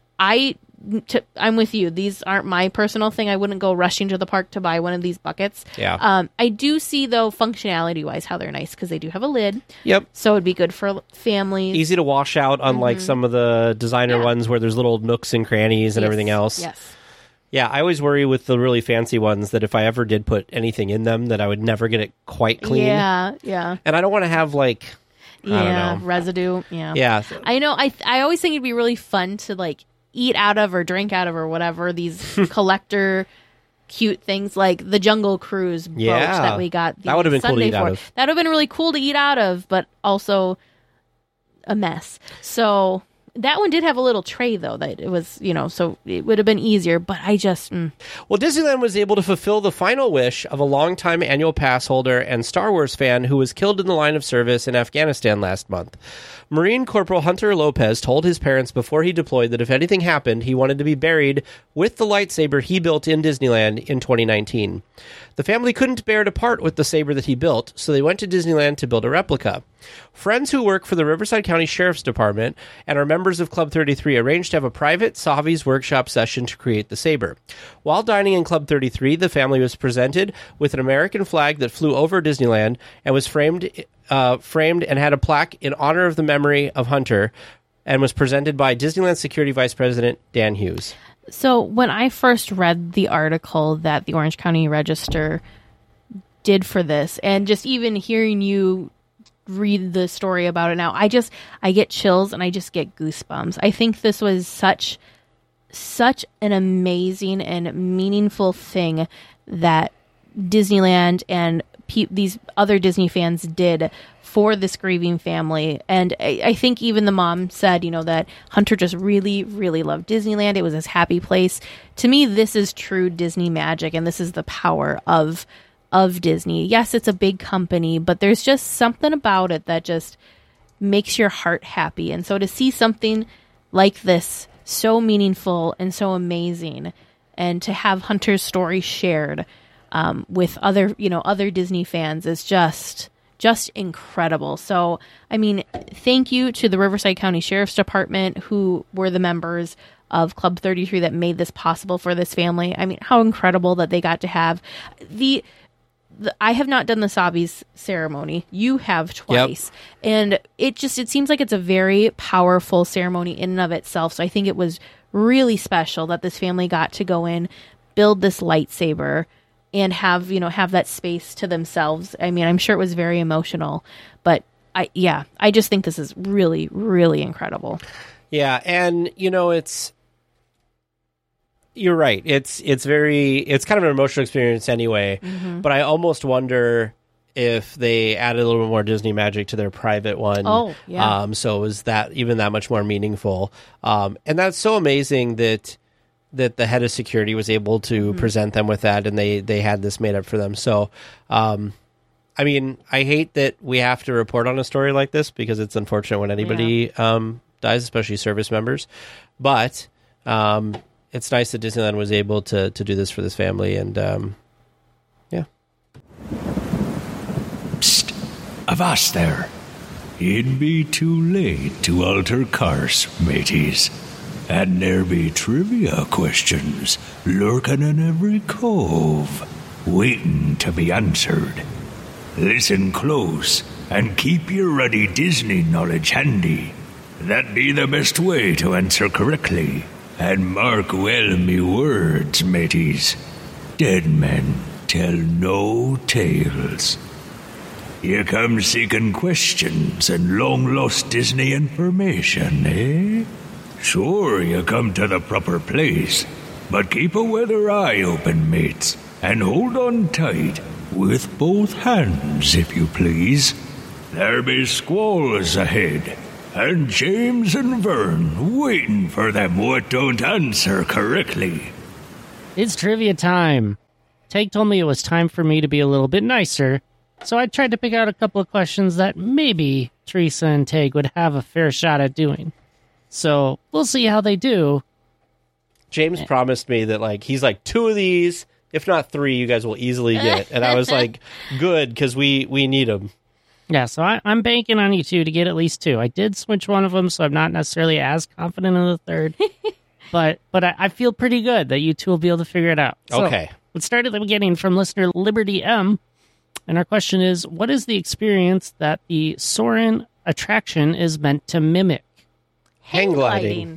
Speaker 1: I'm with you. These aren't my personal thing. I wouldn't go rushing to the park to buy one of these buckets.
Speaker 2: Yeah.
Speaker 1: I do see though functionality wise how they're nice because they do have a lid.
Speaker 2: Yep.
Speaker 1: So it'd be good for families.
Speaker 2: Easy to wash out, unlike some of the designer ones where there's little nooks and crannies and everything else.
Speaker 1: Yes.
Speaker 2: Yeah, I always worry with the really fancy ones that if I ever did put anything in them, that I would never get it quite clean.
Speaker 1: Yeah.
Speaker 2: And I don't want to have I don't know.
Speaker 1: Residue. Yeah.
Speaker 2: Yeah.
Speaker 1: I know. I always think it'd be really fun to like eat out of or drink out of or whatever these collector cute things like the Jungle Cruise boat that we got.
Speaker 2: That would have been
Speaker 1: Sunday
Speaker 2: cool to eat out of.
Speaker 1: That would have been really cool to eat out of, but also a mess. So that one did have a little tray, though, that it was, so it would have been easier, but I just...
Speaker 2: Well, Disneyland was able to fulfill the final wish of a longtime annual pass holder and Star Wars fan who was killed in the line of service in Afghanistan last month. Marine Corporal Hunter Lopez told his parents before he deployed that if anything happened, he wanted to be buried with the lightsaber he built in Disneyland in 2019. The family couldn't bear to part with the saber that he built, so they went to Disneyland to build a replica. Friends who work for the Riverside County Sheriff's Department and are members of Club 33 arranged to have a private Savi's workshop session to create the saber. While dining in Club 33, the family was presented with an American flag that flew over Disneyland and was framed and had a plaque in honor of the memory of Hunter and was presented by Disneyland Security Vice President Dan Hughes.
Speaker 1: So when I first read the article that the Orange County Register did for this, and just even hearing you read the story about it now, I get chills and I just get goosebumps. I think this was such an amazing and meaningful thing that Disneyland and these other Disney fans did for this grieving family. And I think even the mom said, that Hunter just really, really loved Disneyland. It was his happy place. To me, this is true Disney magic, and this is the power of Disney. Yes, it's a big company, but there's just something about it that just makes your heart happy. And so to see something like this so meaningful and so amazing, and to have Hunter's story shared with other Disney fans is just incredible. So, I mean, thank you to the Riverside County Sheriff's Department, who were the members of Club 33 that made this possible for this family. I mean, how incredible that they got to have I have not done the Sabi's ceremony. You have twice. Yep. And it seems like it's a very powerful ceremony in and of itself. So I think it was really special that this family got to go in, build this lightsaber, and have that space to themselves. I mean, I'm sure it was very emotional, but I just think this is really, really incredible.
Speaker 2: Yeah. And you're right. It's kind of an emotional experience anyway, but I almost wonder if they added a little bit more Disney magic to their private one.
Speaker 1: Oh, yeah.
Speaker 2: So it was that even that much more meaningful. And that's so amazing that the head of security was able to present them with that, and they had this made up for them. So, I mean, I hate that we have to report on a story like this because it's unfortunate when anybody dies, especially service members. But it's nice that Disneyland was able to do this for this family, and yeah.
Speaker 5: Psst! Avast there! It'd be too late to alter course, mateys. And there be trivia questions lurking in every cove, waiting to be answered. Listen close and keep your ready Disney knowledge handy. That be the best way to answer correctly. And mark well me words, mateys. Dead men tell no tales. You come seeking questions and long-lost Disney information, eh? Sure, you come to the proper place, but keep a weather eye open, mates, and hold on tight, with both hands, if you please. There be squalls ahead, and James and Vern waiting for them what don't answer correctly.
Speaker 6: It's trivia time. Teg told me it was time for me to be a little bit nicer, so I tried to pick out a couple of questions that maybe Teresa and Teg would have a fair shot at doing. So we'll see how they do.
Speaker 2: James promised me that he's like 2 of these, if not 3, you guys will easily get. And I was like, good, because we need them.
Speaker 6: Yeah, so I'm banking on you two to get at least 2. I did switch one of them, so I'm not necessarily as confident in the third. but I feel pretty good that you two will be able to figure it out. So,
Speaker 2: okay.
Speaker 6: Let's start at the beginning from listener Liberty M. And our question is, what is the experience that the Soarin' attraction is meant to mimic?
Speaker 2: Hang gliding.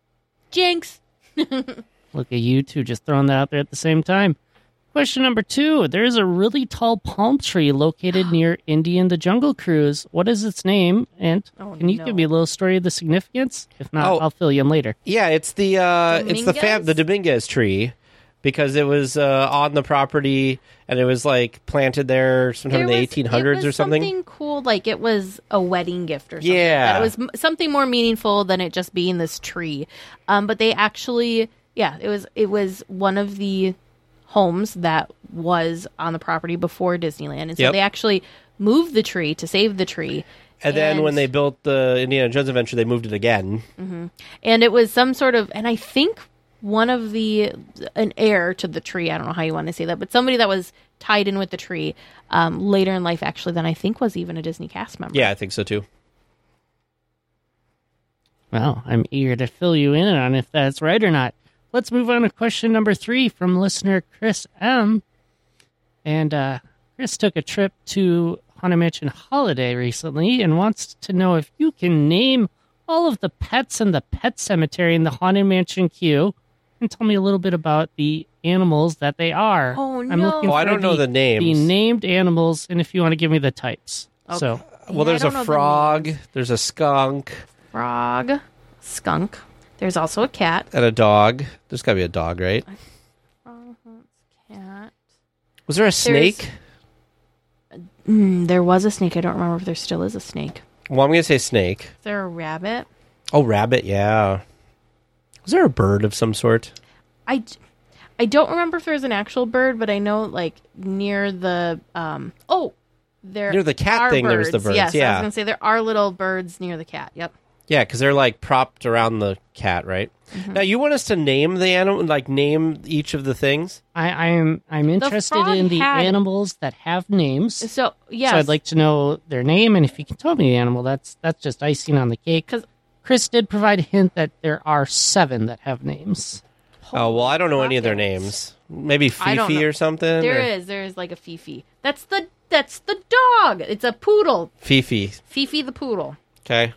Speaker 1: Jinx.
Speaker 6: Look at you two just throwing that out there at the same time. Question number 2. There is a really tall palm tree located near Indian the Jungle Cruise. What is its name? And can you give me a little story of the significance? If not, I'll fill you in later.
Speaker 2: Yeah, it's the Dominguez tree, because it was on the property and it was planted there sometime in the 1800s or something.
Speaker 1: Something cool, it was a wedding gift or something.
Speaker 2: Yeah,
Speaker 1: it was something more meaningful than it just being this tree. But they actually, it was one of the homes that was on the property before Disneyland, and so they actually moved the tree to save the tree.
Speaker 2: And then when they built the Indiana Jones Adventure, they moved it again.
Speaker 1: Mm-hmm. And it was some sort of, and I think one of an heir to the tree, I don't know how you want to say that, but somebody that was tied in with the tree later in life, actually, then I think was even a Disney cast member.
Speaker 2: Yeah, I think so too.
Speaker 6: Well, I'm eager to fill you in on if that's right or not. Let's move on to question number 3 from listener Chris M. And Chris took a trip to Haunted Mansion Holiday recently and wants to know if you can name all of the pets in the pet cemetery in the Haunted Mansion queue and tell me a little bit about the animals that they are.
Speaker 1: Oh, no.
Speaker 6: I'm looking
Speaker 2: Oh, I
Speaker 6: for
Speaker 2: don't know the names.
Speaker 6: The named animals, and if you want to give me the types.
Speaker 1: Okay.
Speaker 6: So,
Speaker 2: Well, there's
Speaker 1: I
Speaker 2: a
Speaker 1: don't know the
Speaker 2: frog,
Speaker 1: names.
Speaker 2: there's a skunk,
Speaker 1: Frog, skunk. There's also a cat.
Speaker 2: and a dog. There's got to be a dog, right?
Speaker 1: Cat.
Speaker 2: Was there a snake?
Speaker 1: There was a snake. I don't remember if there still is a snake.
Speaker 2: Well, I'm going to say snake.
Speaker 1: Is there a rabbit?
Speaker 2: Oh, rabbit, yeah. Was there a bird of some sort?
Speaker 1: I don't remember if there was an actual bird, but I know like near the there
Speaker 2: Near the cat
Speaker 1: are
Speaker 2: thing, there was the birds,
Speaker 1: Yes, I
Speaker 2: yeah.
Speaker 1: was gonna say there are little birds near the cat. Yep.
Speaker 2: Yeah, because they're like propped around the cat, right?
Speaker 1: Mm-hmm.
Speaker 2: Now, you want us to name the animal, like name each of the things?
Speaker 6: I'm interested
Speaker 1: frog
Speaker 6: in the
Speaker 1: had-
Speaker 6: animals that have names.
Speaker 1: So yes,
Speaker 6: So I'd like to know their name, and if you can tell me the animal, that's just icing on the cake.
Speaker 1: 'Cause-
Speaker 6: Chris did provide a hint that there are 7 that have names.
Speaker 2: Oh, well, I don't know any of their
Speaker 1: buckets.
Speaker 2: names. Maybe
Speaker 1: I don't
Speaker 2: Fifi
Speaker 1: know.
Speaker 2: or something?
Speaker 1: There
Speaker 2: or-
Speaker 1: is. There is like a Fifi. That's the dog. It's a poodle.
Speaker 2: Fifi.
Speaker 1: Fifi the poodle.
Speaker 2: Okay.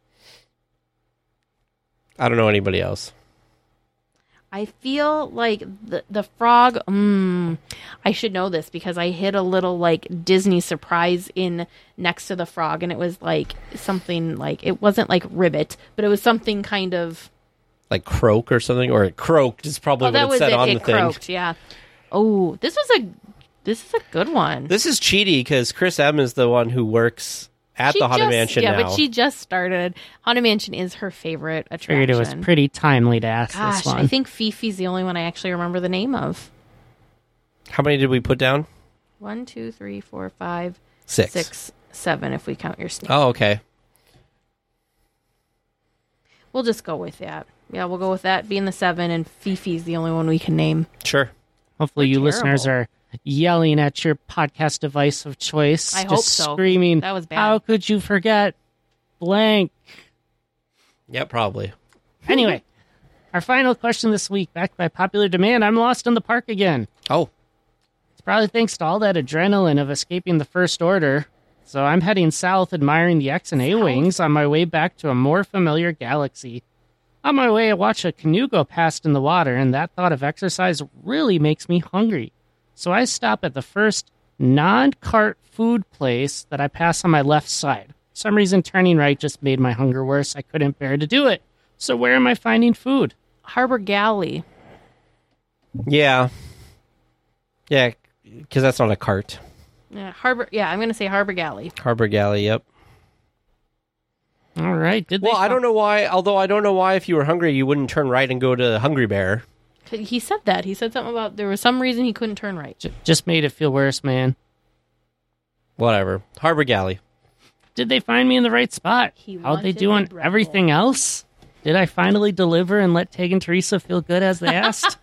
Speaker 2: I don't know anybody else.
Speaker 1: I feel like the frog. I should know this because I hit a little like Disney surprise in next to the frog, and it was like something like it wasn't like ribbit, but it was something kind of.
Speaker 2: Like croak or something? Or it croaked is probably
Speaker 1: Oh, that
Speaker 2: what it
Speaker 1: was
Speaker 2: said
Speaker 1: it.
Speaker 2: on
Speaker 1: It
Speaker 2: the thing.
Speaker 1: croaked. Yeah. Oh, this is a good one.
Speaker 2: This is cheaty because Chris M is the one who works at the Haunted Mansion
Speaker 1: yeah,
Speaker 2: now.
Speaker 1: but she just started. Haunted Mansion is her favorite attraction.
Speaker 6: Figured it was pretty timely to ask
Speaker 1: Gosh,
Speaker 6: this one.
Speaker 1: I think Fifi's the only one I actually remember the name of.
Speaker 2: How many did we put down?
Speaker 1: 1, 2, 3, 4, 5,
Speaker 2: 6.
Speaker 1: 6, 7 if we count your snake.
Speaker 2: Oh, okay.
Speaker 1: We'll just go with that. Yeah, we'll go with that being the 7, and Fifi's the only one we can name.
Speaker 2: Sure.
Speaker 6: Hopefully you
Speaker 1: Terrible.
Speaker 6: listeners are yelling at your podcast device of choice.
Speaker 1: I
Speaker 6: just
Speaker 1: hope so.
Speaker 6: Screaming,
Speaker 1: That was bad.
Speaker 6: how could you forget blank?
Speaker 2: Yeah, probably.
Speaker 6: Anyway, our final question this week, backed by popular demand. I'm lost in the park again.
Speaker 2: Oh,
Speaker 6: It's probably thanks to all that adrenaline of escaping the First Order. So I'm heading south, admiring the X and A wings on my way back to a more familiar galaxy. On my way, I watch a canoe go past in the water, and that thought of exercise really makes me hungry. So I stop at the first non-cart food place that I pass on my left side. For some reason, turning right just made my hunger worse. I couldn't bear to do it. So where am I finding food?
Speaker 1: Harbor Galley.
Speaker 2: yeah. Yeah, because that's not a cart.
Speaker 1: Yeah, I'm going to say Harbor Galley.
Speaker 2: Harbor Galley, yep.
Speaker 6: All right.
Speaker 2: Well, I don't know why, although I don't know why if you were hungry, you wouldn't turn right and go to Hungry Bear.
Speaker 1: He said that. He said something about there was some reason he couldn't turn right.
Speaker 6: Just made it feel worse, man.
Speaker 2: Whatever. Harbor Galley.
Speaker 6: Did they find me in the right spot?
Speaker 1: He
Speaker 6: How'd they
Speaker 1: wanted
Speaker 6: do
Speaker 1: the
Speaker 6: on
Speaker 1: bread
Speaker 6: everything
Speaker 1: bowl.
Speaker 6: else? Did I finally deliver and let Teg and Teresa feel good as they asked?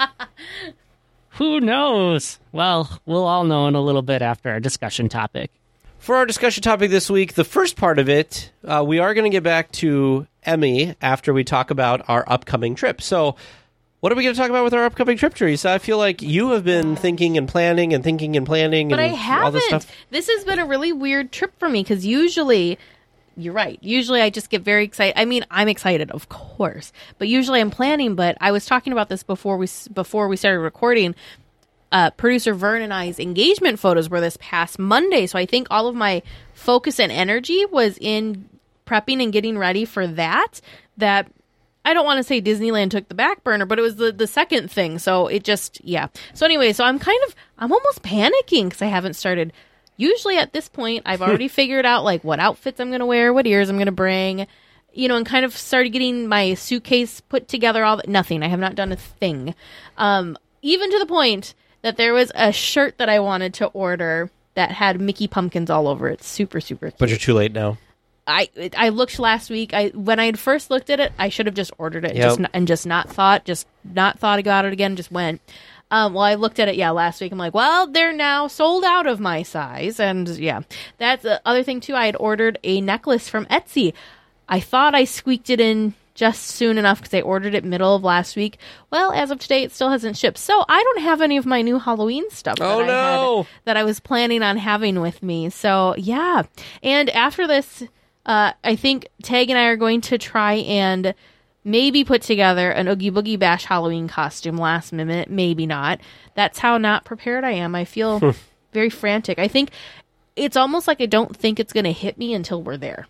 Speaker 6: Who knows? Well, we'll all know in a little bit after our discussion topic.
Speaker 2: For our discussion topic this week, the first part of it, we are going to get back to Emmy after we talk about our upcoming trip. So, what are we going to talk about with our upcoming trip, Teresa? I feel like you have been thinking and planning and thinking and planning
Speaker 1: But I
Speaker 2: and all this
Speaker 1: haven't.
Speaker 2: stuff.
Speaker 1: This has been a really weird trip for me because usually, you're right. Usually I just get very excited. I mean, I'm excited, of course, but usually I'm planning. But I was talking about this before we started recording. Producer Vern and I's engagement photos were this past Monday, so I think all of my focus and energy was in prepping and getting ready for that. That I don't want to say Disneyland took the back burner, but it was the second thing. So it just, yeah. So anyway, so I'm almost panicking because I haven't started. Usually at this point, I've already figured out like what outfits I'm going to wear, what ears I'm going to bring, and kind of started getting my suitcase put together. Nothing. I have not done a thing. Even to the point that there was a shirt that I wanted to order that had Mickey pumpkins all over it. Super, super cute.
Speaker 2: But you're too late now.
Speaker 1: I looked last week. When I had first looked at it, I should have just ordered it
Speaker 2: Yep.
Speaker 1: just not thought about it again. Just went. Well, I looked at it last week. I'm like, well, they're now sold out of my size, and that's the other thing too. I had ordered a necklace from Etsy. I thought I squeaked it in just soon enough because I ordered it middle of last week. Well, as of today, it still hasn't shipped, so I don't have any of my new Halloween stuff that I was planning on having with me. So yeah, and after this. I think Tag and I are going to try and maybe put together an Oogie Boogie Bash Halloween costume last minute, maybe not. That's how not prepared I am. I feel very frantic. I think it's almost like I don't think it's going to hit me until we're there.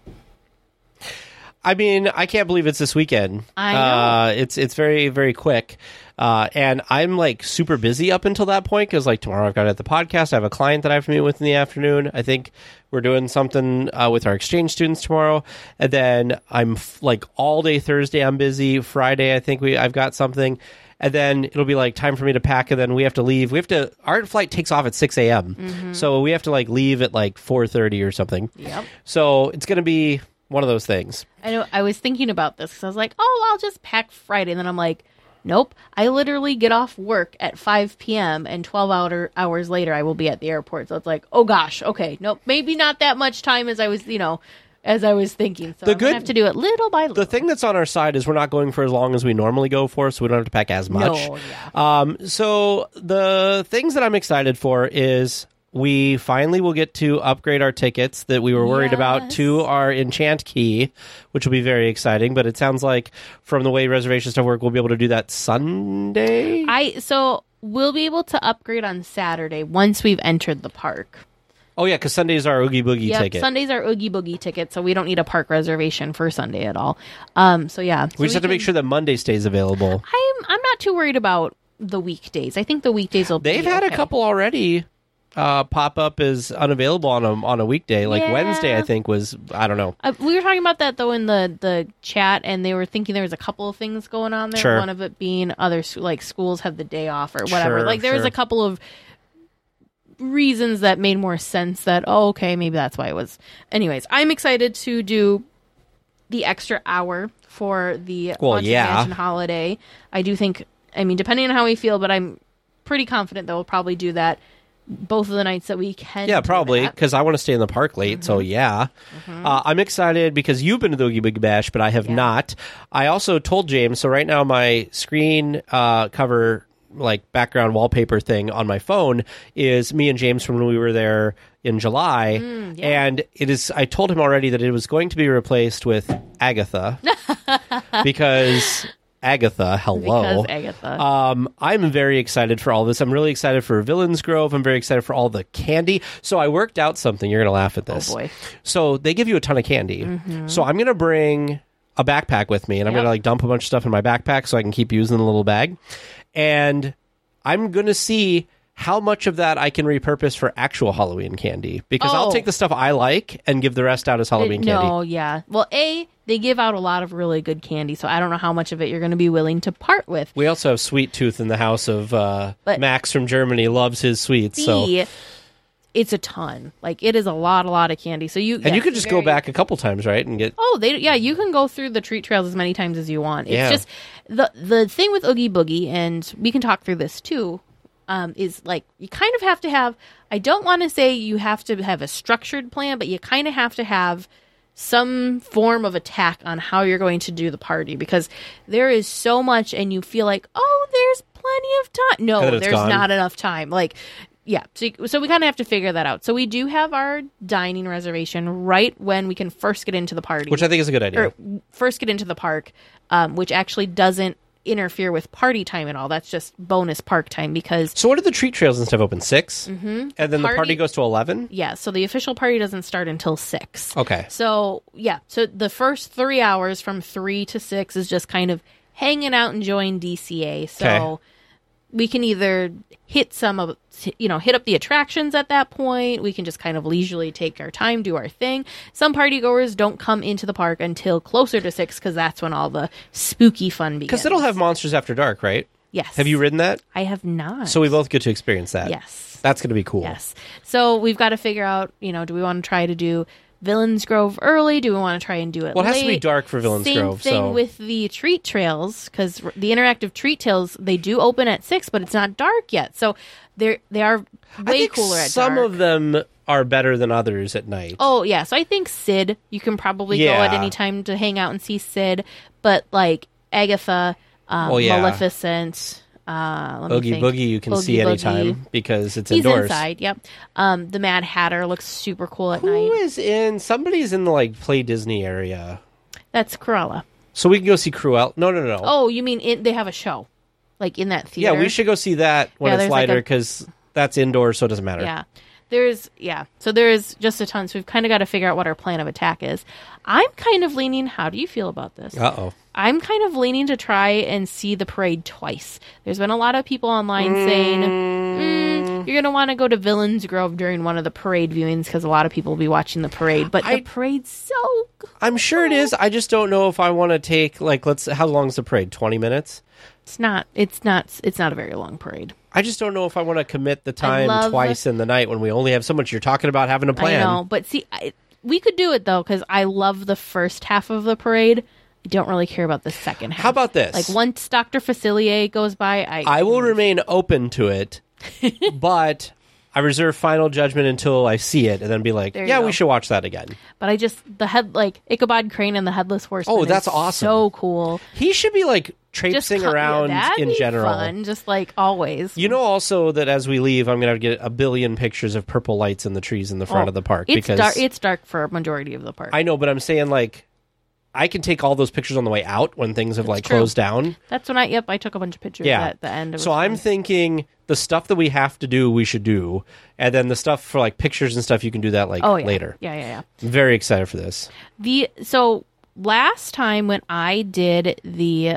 Speaker 2: I mean, I can't believe it's this weekend.
Speaker 1: I know.
Speaker 2: It's very, very quick. And I'm like super busy up until that point because like tomorrow I've got at the podcast. I have a client that I have to meet with in the afternoon. I think we're doing something with our exchange students tomorrow. And then I'm like all day Thursday I'm busy. Friday I think I've got something. And then it'll be like time for me to pack, and then we have to leave. Our flight takes off at 6 a.m. So we have to like leave at like 4:30 or something.
Speaker 1: Yep.
Speaker 2: So it's going to be one of those things.
Speaker 1: I know. I was thinking about this because I was like, oh, I'll just pack Friday. And then I'm like, nope. I literally get off work at 5 p.m. and 12 hours later, I will be at the airport. So it's like, oh gosh, okay, nope, maybe not that much time as I was, thinking. So I'm gonna have to do it little by little.
Speaker 2: The thing that's on our side is we're not going for as long as we normally go for, so we don't have to pack as much.
Speaker 1: No, yeah.
Speaker 2: So the things that I'm excited for is we finally will get to upgrade our tickets that we were worried about to our Enchant Key, which will be very exciting. But it sounds like from the way reservation stuff work, we'll be able to do that Sunday.
Speaker 1: So we'll be able to upgrade on Saturday once we've entered the park.
Speaker 2: Oh, yeah, because Sunday's our Oogie Boogie ticket.
Speaker 1: Sunday's our Oogie Boogie ticket, so we don't need a park reservation for Sunday at all. So, yeah.
Speaker 2: We just have to make sure that Monday stays available.
Speaker 1: I'm not too worried about the weekdays. I think the weekdays will be
Speaker 2: They've had a couple already pop up as unavailable on a weekday. Like Wednesday, I think, was, I don't know.
Speaker 1: We were talking about that, though, in the chat, and they were thinking there was a couple of things going on there.
Speaker 2: Sure.
Speaker 1: One of it being other, like, schools have the day off or whatever. There was a couple of reasons that made more sense that, okay, maybe that's why it was. Anyways, I'm excited to do the extra hour for the Haunted Mansion holiday. I do think, depending on how we feel, but I'm pretty confident that we'll probably do that both of the nights that we can.
Speaker 2: Yeah, probably, because I want to stay in the park late, so yeah. I'm excited because you've been to the Oogie Boogie Bash, but I have not. I also told James, so right now my screen cover like background wallpaper thing on my phone is me and James from when we were there in July, and I told him already that it was going to be replaced with Agatha because hello.
Speaker 1: Because Agatha.
Speaker 2: I'm very excited for all this. I'm really excited for Villains Grove. I'm very excited for all the candy. So I worked out something. You're going to laugh at this.
Speaker 1: Oh boy.
Speaker 2: So they give you a ton of candy. So I'm going to bring a backpack with me, and I'm going to like dump a bunch of stuff in my backpack so I can keep using the little bag. And I'm going to see how much of that I can repurpose for actual Halloween candy. Because I'll take the stuff I like and give the rest out as Halloween candy.
Speaker 1: No, yeah. Well, they give out a lot of really good candy, so I don't know how much of it you're going to be willing to part with.
Speaker 2: We also have Sweet Tooth in the house of Max from Germany. Loves his sweets. So
Speaker 1: it's a ton. Like, it is a lot of candy. So you
Speaker 2: could just go back a couple times, right, and get.
Speaker 1: Oh, you can go through the treat trails as many times as you want. It's just the thing with Oogie Boogie, and we can talk through this too. Is like you kind of have to have. I don't want to say you have to have a structured plan, but you kind of have to have some form of attack on how you're going to do the party, because there is so much, and you feel like, oh, there's plenty of time. No, there's not enough time. Like. Yeah, so we kind of have to figure that out. So we do have our dining reservation right when we can first get into the party.
Speaker 2: Which I think is a good idea.
Speaker 1: Or first get into the park, which actually doesn't interfere with party time at all. That's just bonus park time because...
Speaker 2: So what are the treat trails and stuff open? 6? Mm-hmm. And then the party goes to 11?
Speaker 1: Yeah, so the official party doesn't start until 6.
Speaker 2: Okay.
Speaker 1: So, yeah, so the first 3 hours from 3 to 6 is just kind of hanging out, enjoying DCA. So we can either hit up the attractions at that point. We can just kind of leisurely take our time, do our thing. Some partygoers don't come into the park until closer to 6 because that's when all the spooky fun begins.
Speaker 2: Because it'll have Monsters After Dark, right?
Speaker 1: Yes.
Speaker 2: Have you ridden that?
Speaker 1: I have not.
Speaker 2: So we both get to experience that.
Speaker 1: Yes.
Speaker 2: That's going to be cool.
Speaker 1: Yes. So we've got to figure out, do we want to try to do Villains Grove early? Do we want to try and do it late?
Speaker 2: Well, it has to be dark for Villains Grove.
Speaker 1: Same thing with the treat trails, because the interactive treat trails, they do open at 6, but it's not dark yet. So they are way cooler at dark.
Speaker 2: Some of them are better than others at night.
Speaker 1: Oh, yeah. So I think Sid, you can probably go at any time to hang out and see Sid. But like Agatha, Maleficent...
Speaker 2: Oogie Boogie you can see anytime because it's indoors.
Speaker 1: He's inside, yep. The Mad Hatter looks super cool at night.
Speaker 2: Somebody's in the like Play Disney area.
Speaker 1: That's Cruella.
Speaker 2: So we can go see Cruella. No.
Speaker 1: Oh, you mean they have a show, like in that theater?
Speaker 2: Yeah, we should go see that when it's
Speaker 1: there's like
Speaker 2: lighter because that's indoors, so it doesn't matter.
Speaker 1: Yeah. So there's just a ton. So we've kind of got to figure out what our plan of attack is. I'm kind of leaning. How do you feel about this?
Speaker 2: Uh-oh.
Speaker 1: I'm kind of leaning to try and see the parade twice. There's been a lot of people online saying you're going to want to go to Villains Grove during one of the parade viewings because a lot of people will be watching the parade. But the parade's so good.
Speaker 2: I'm sure it is. I just don't know if I want to take how long is the parade? 20 minutes?
Speaker 1: It's not a very long parade.
Speaker 2: I just don't know if I want to commit the time twice in the night when we only have so much. You're talking about having a plan.
Speaker 1: I know, but see, we could do it though because I love the first half of the parade. I don't really care about the second half.
Speaker 2: How about this?
Speaker 1: Like once Dr. Facilier goes by, I will
Speaker 2: remain open to it, but I reserve final judgment until I see it and then be like, yeah, we should watch that again.
Speaker 1: But Ichabod Crane and the Headless Horseman.
Speaker 2: Oh, that's awesome.
Speaker 1: So cool.
Speaker 2: He should be like traipsing around in general.
Speaker 1: Fun, just like always.
Speaker 2: You know also that as we leave, I'm going to get a billion pictures of purple lights in the trees in the front of the park.
Speaker 1: It's dark for a majority of the park.
Speaker 2: I know, but I'm saying I can take all those pictures on the way out when things have closed down.
Speaker 1: That's when I took a bunch of pictures at the end.
Speaker 2: So I'm thinking the stuff that we have to do, we should do. And then the stuff for pictures and stuff, you can do that later.
Speaker 1: Yeah.
Speaker 2: I'm very excited for this.
Speaker 1: So last time when I did the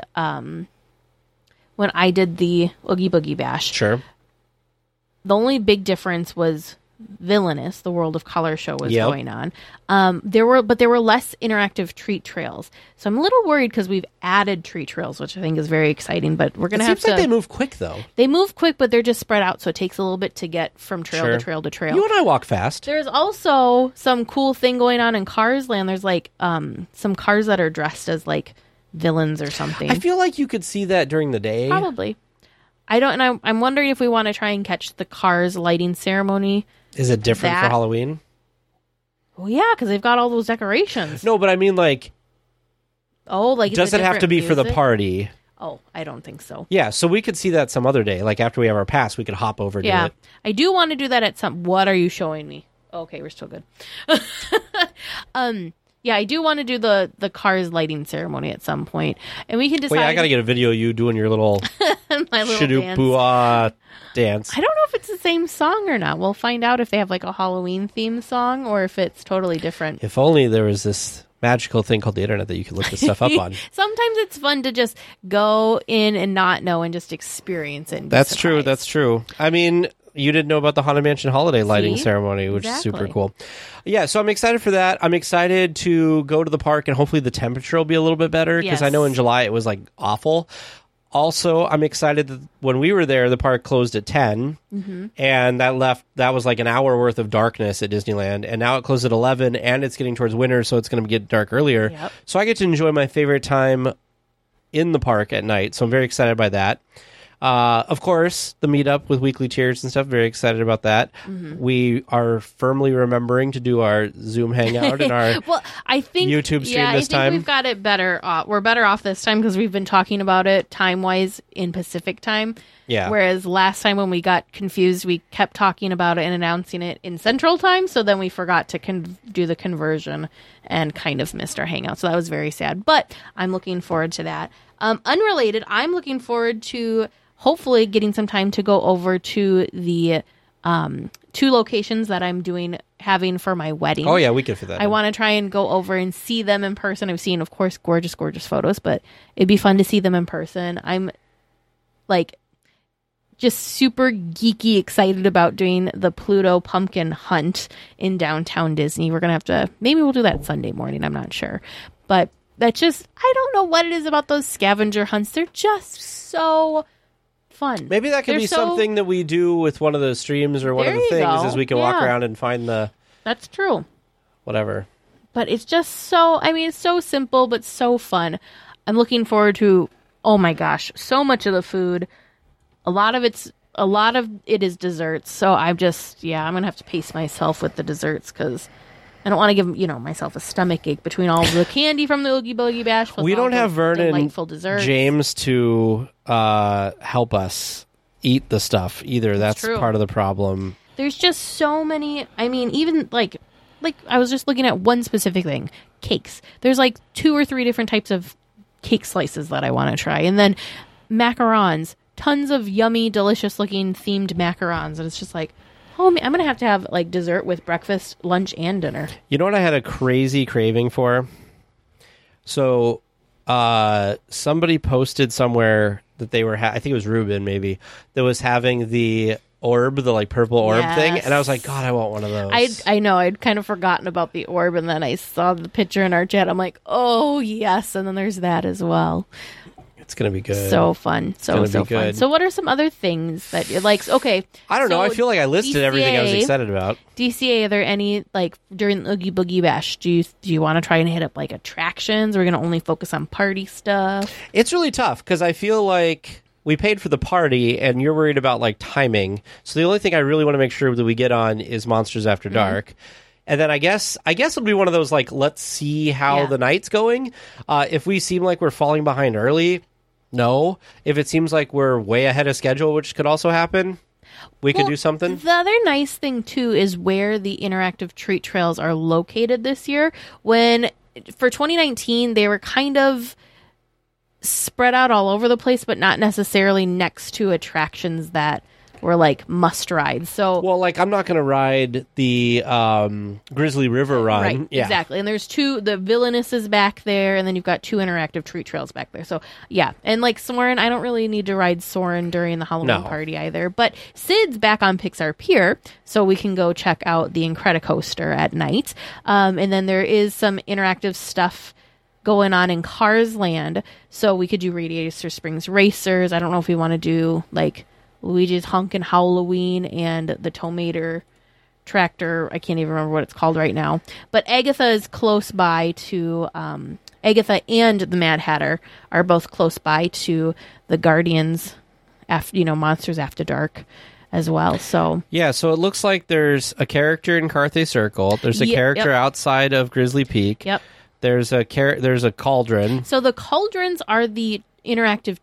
Speaker 1: Oogie Boogie Bash,
Speaker 2: sure,
Speaker 1: the only big difference was Villainous, the World of Color show was going on. There were less interactive treat trails. So I'm a little worried because we've added treat trails, which I think is very exciting, but we're going to have to...
Speaker 2: It seems like they move quick, though.
Speaker 1: They move quick, but they're just spread out, so it takes a little bit to get from trail to trail to trail.
Speaker 2: You and I walk fast.
Speaker 1: There's also some cool thing going on in Cars Land. There's some cars that are dressed as villains or something.
Speaker 2: I feel like you could see that during the day.
Speaker 1: Probably. I'm wondering if we want to try and catch the Cars lighting ceremony.
Speaker 2: Is it different for Halloween?
Speaker 1: Well, yeah, because they've got all those decorations.
Speaker 2: No, but I mean, does it have to be for the party?
Speaker 1: Oh, I don't think so.
Speaker 2: Yeah, so we could see that some other day. After we have our pass, we could hop over to it.
Speaker 1: I do want to do that at some... What are you showing me? Okay, we're still good. Yeah, I do want to do the Cars lighting ceremony at some point. And we can decide...
Speaker 2: Wait, I got to get a video of you doing your little...
Speaker 1: my little
Speaker 2: dance.
Speaker 1: I don't know if it's the same song or not. We'll find out if they have a Halloween theme song or if it's totally different.
Speaker 2: If only there was this magical thing called the internet that you could look this stuff up on.
Speaker 1: Sometimes it's fun to just go in and not know and just experience it.
Speaker 2: That's true. That's true. I mean... You didn't know about the Haunted Mansion holiday lighting ceremony, which is super cool. Yeah, so I'm excited for that. I'm excited to go to the park, and hopefully the temperature will be a little bit better, because I know in July it was awful. Also, I'm excited that when we were there, the park closed at 10, and that was an hour worth of darkness at Disneyland, and now it closed at 11, and it's getting towards winter, so it's going to get dark earlier.
Speaker 1: Yep.
Speaker 2: So I get to enjoy my favorite time in the park at night, so I'm very excited by that. Of course, the meetup with Weekly Cheers and stuff. Very excited about that. We are firmly remembering to do our Zoom hangout and our YouTube stream this time.
Speaker 1: We've got it better. We're better off this time because we've been talking about it time-wise in Pacific time.
Speaker 2: Yeah.
Speaker 1: Whereas last time when we got confused, we kept talking about it and announcing it in Central time. So then we forgot to do the conversion and kind of missed our hangout. So that was very sad. But I'm looking forward to that. Unrelated, I'm looking forward to... hopefully getting some time to go over to the 2 locations that I'm having for my wedding.
Speaker 2: Oh, yeah, we could fit that.
Speaker 1: I want to try and go over and see them in person. I've seen, of course, gorgeous, gorgeous photos, but it'd be fun to see them in person. I'm just super geeky excited about doing the Pluto pumpkin hunt in downtown Disney. We're going to have to, maybe we'll do that Sunday morning. I'm not sure. But that's just, I don't know what it is about those scavenger hunts. They're just so fun.
Speaker 2: Maybe that could be something that we do with one of the streams or one of the things is we can walk around and find the...
Speaker 1: That's true.
Speaker 2: Whatever.
Speaker 1: But it's just so... it's so simple, but so fun. I'm looking forward to, oh my gosh, so much of the food. A lot of it is desserts. So I'm just, I'm going to have to pace myself with the desserts because... I don't want to give myself a stomach ache between all the candy from the Oogie Boogie Bash.
Speaker 2: We don't have Vernon James to help us eat the stuff either. That's part of the problem.
Speaker 1: There's just so many. Even like I was just looking at one specific thing, cakes. There's 2 or 3 different types of cake slices that I want to try. And then macarons, tons of yummy, delicious looking themed macarons. And it's just like, oh, man, I'm going to have like dessert with breakfast, lunch, and dinner.
Speaker 2: You know what I had a crazy craving for? So somebody posted somewhere that they were, I think it was Ruben maybe, that was having the orb, the like purple orb thing. And I was like, God, I want one of those.
Speaker 1: I know. I'd kind of forgotten about the orb. And then I saw the picture in our chat. I'm like, oh, yes. And then there's that as well.
Speaker 2: It's going to be good.
Speaker 1: So fun. So fun.
Speaker 2: Good.
Speaker 1: So what are some other things that you like? Okay.
Speaker 2: I don't know. I feel like I listed everything I was excited about.
Speaker 1: DCA, are there any, like, during the Oogie Boogie Bash, do you want to try and hit up, like, attractions? We're going to only focus on party stuff.
Speaker 2: It's really tough because I feel like we paid for the party and you're worried about, like, timing. So the only thing I really want to make sure that we get on is Monsters After Dark. And then I guess it'll be one of those, like, let's see how the night's going. If we seem like we're falling behind early, no. If it seems like we're way ahead of schedule, which could also happen, we could do something.
Speaker 1: The other nice thing, too, is where the interactive treat trails are located this year. When, for 2019, they were kind of spread out all over the place, but not necessarily next to attractions that were like must ride. So,
Speaker 2: well, like I'm not going to ride the Grizzly River run.
Speaker 1: Right, exactly. And there's the Villainous is back there, and then you've got 2 interactive treat trails back there. So, yeah. And like Soarin', I don't really need to ride Soarin' during the Halloween party either. But Sid's back on Pixar Pier, so we can go check out the Incredicoaster at night. And then there is some interactive stuff going on in Cars Land, so we could do Radiator Springs Racers. I don't know if we want to do like Luigi's Honkin' Halloween and the Tomater Tractor. I can't even remember what it's called right now. But Agatha is close by to Agatha and the Mad Hatter are both close by to the Guardians, Monsters After Dark as well. So
Speaker 2: so it looks like there's a character in Carthay Circle. There's a character outside of Grizzly Peak.
Speaker 1: Yep.
Speaker 2: There's a cauldron.
Speaker 1: So the cauldrons are the interactive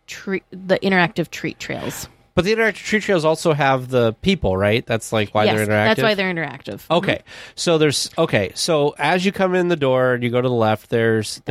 Speaker 1: treat trails.
Speaker 2: But the interactive treat trails also have the people, right? That's like why they're interactive.
Speaker 1: That's why they're interactive.
Speaker 2: Okay. So as you come in the door and you go to the left, there's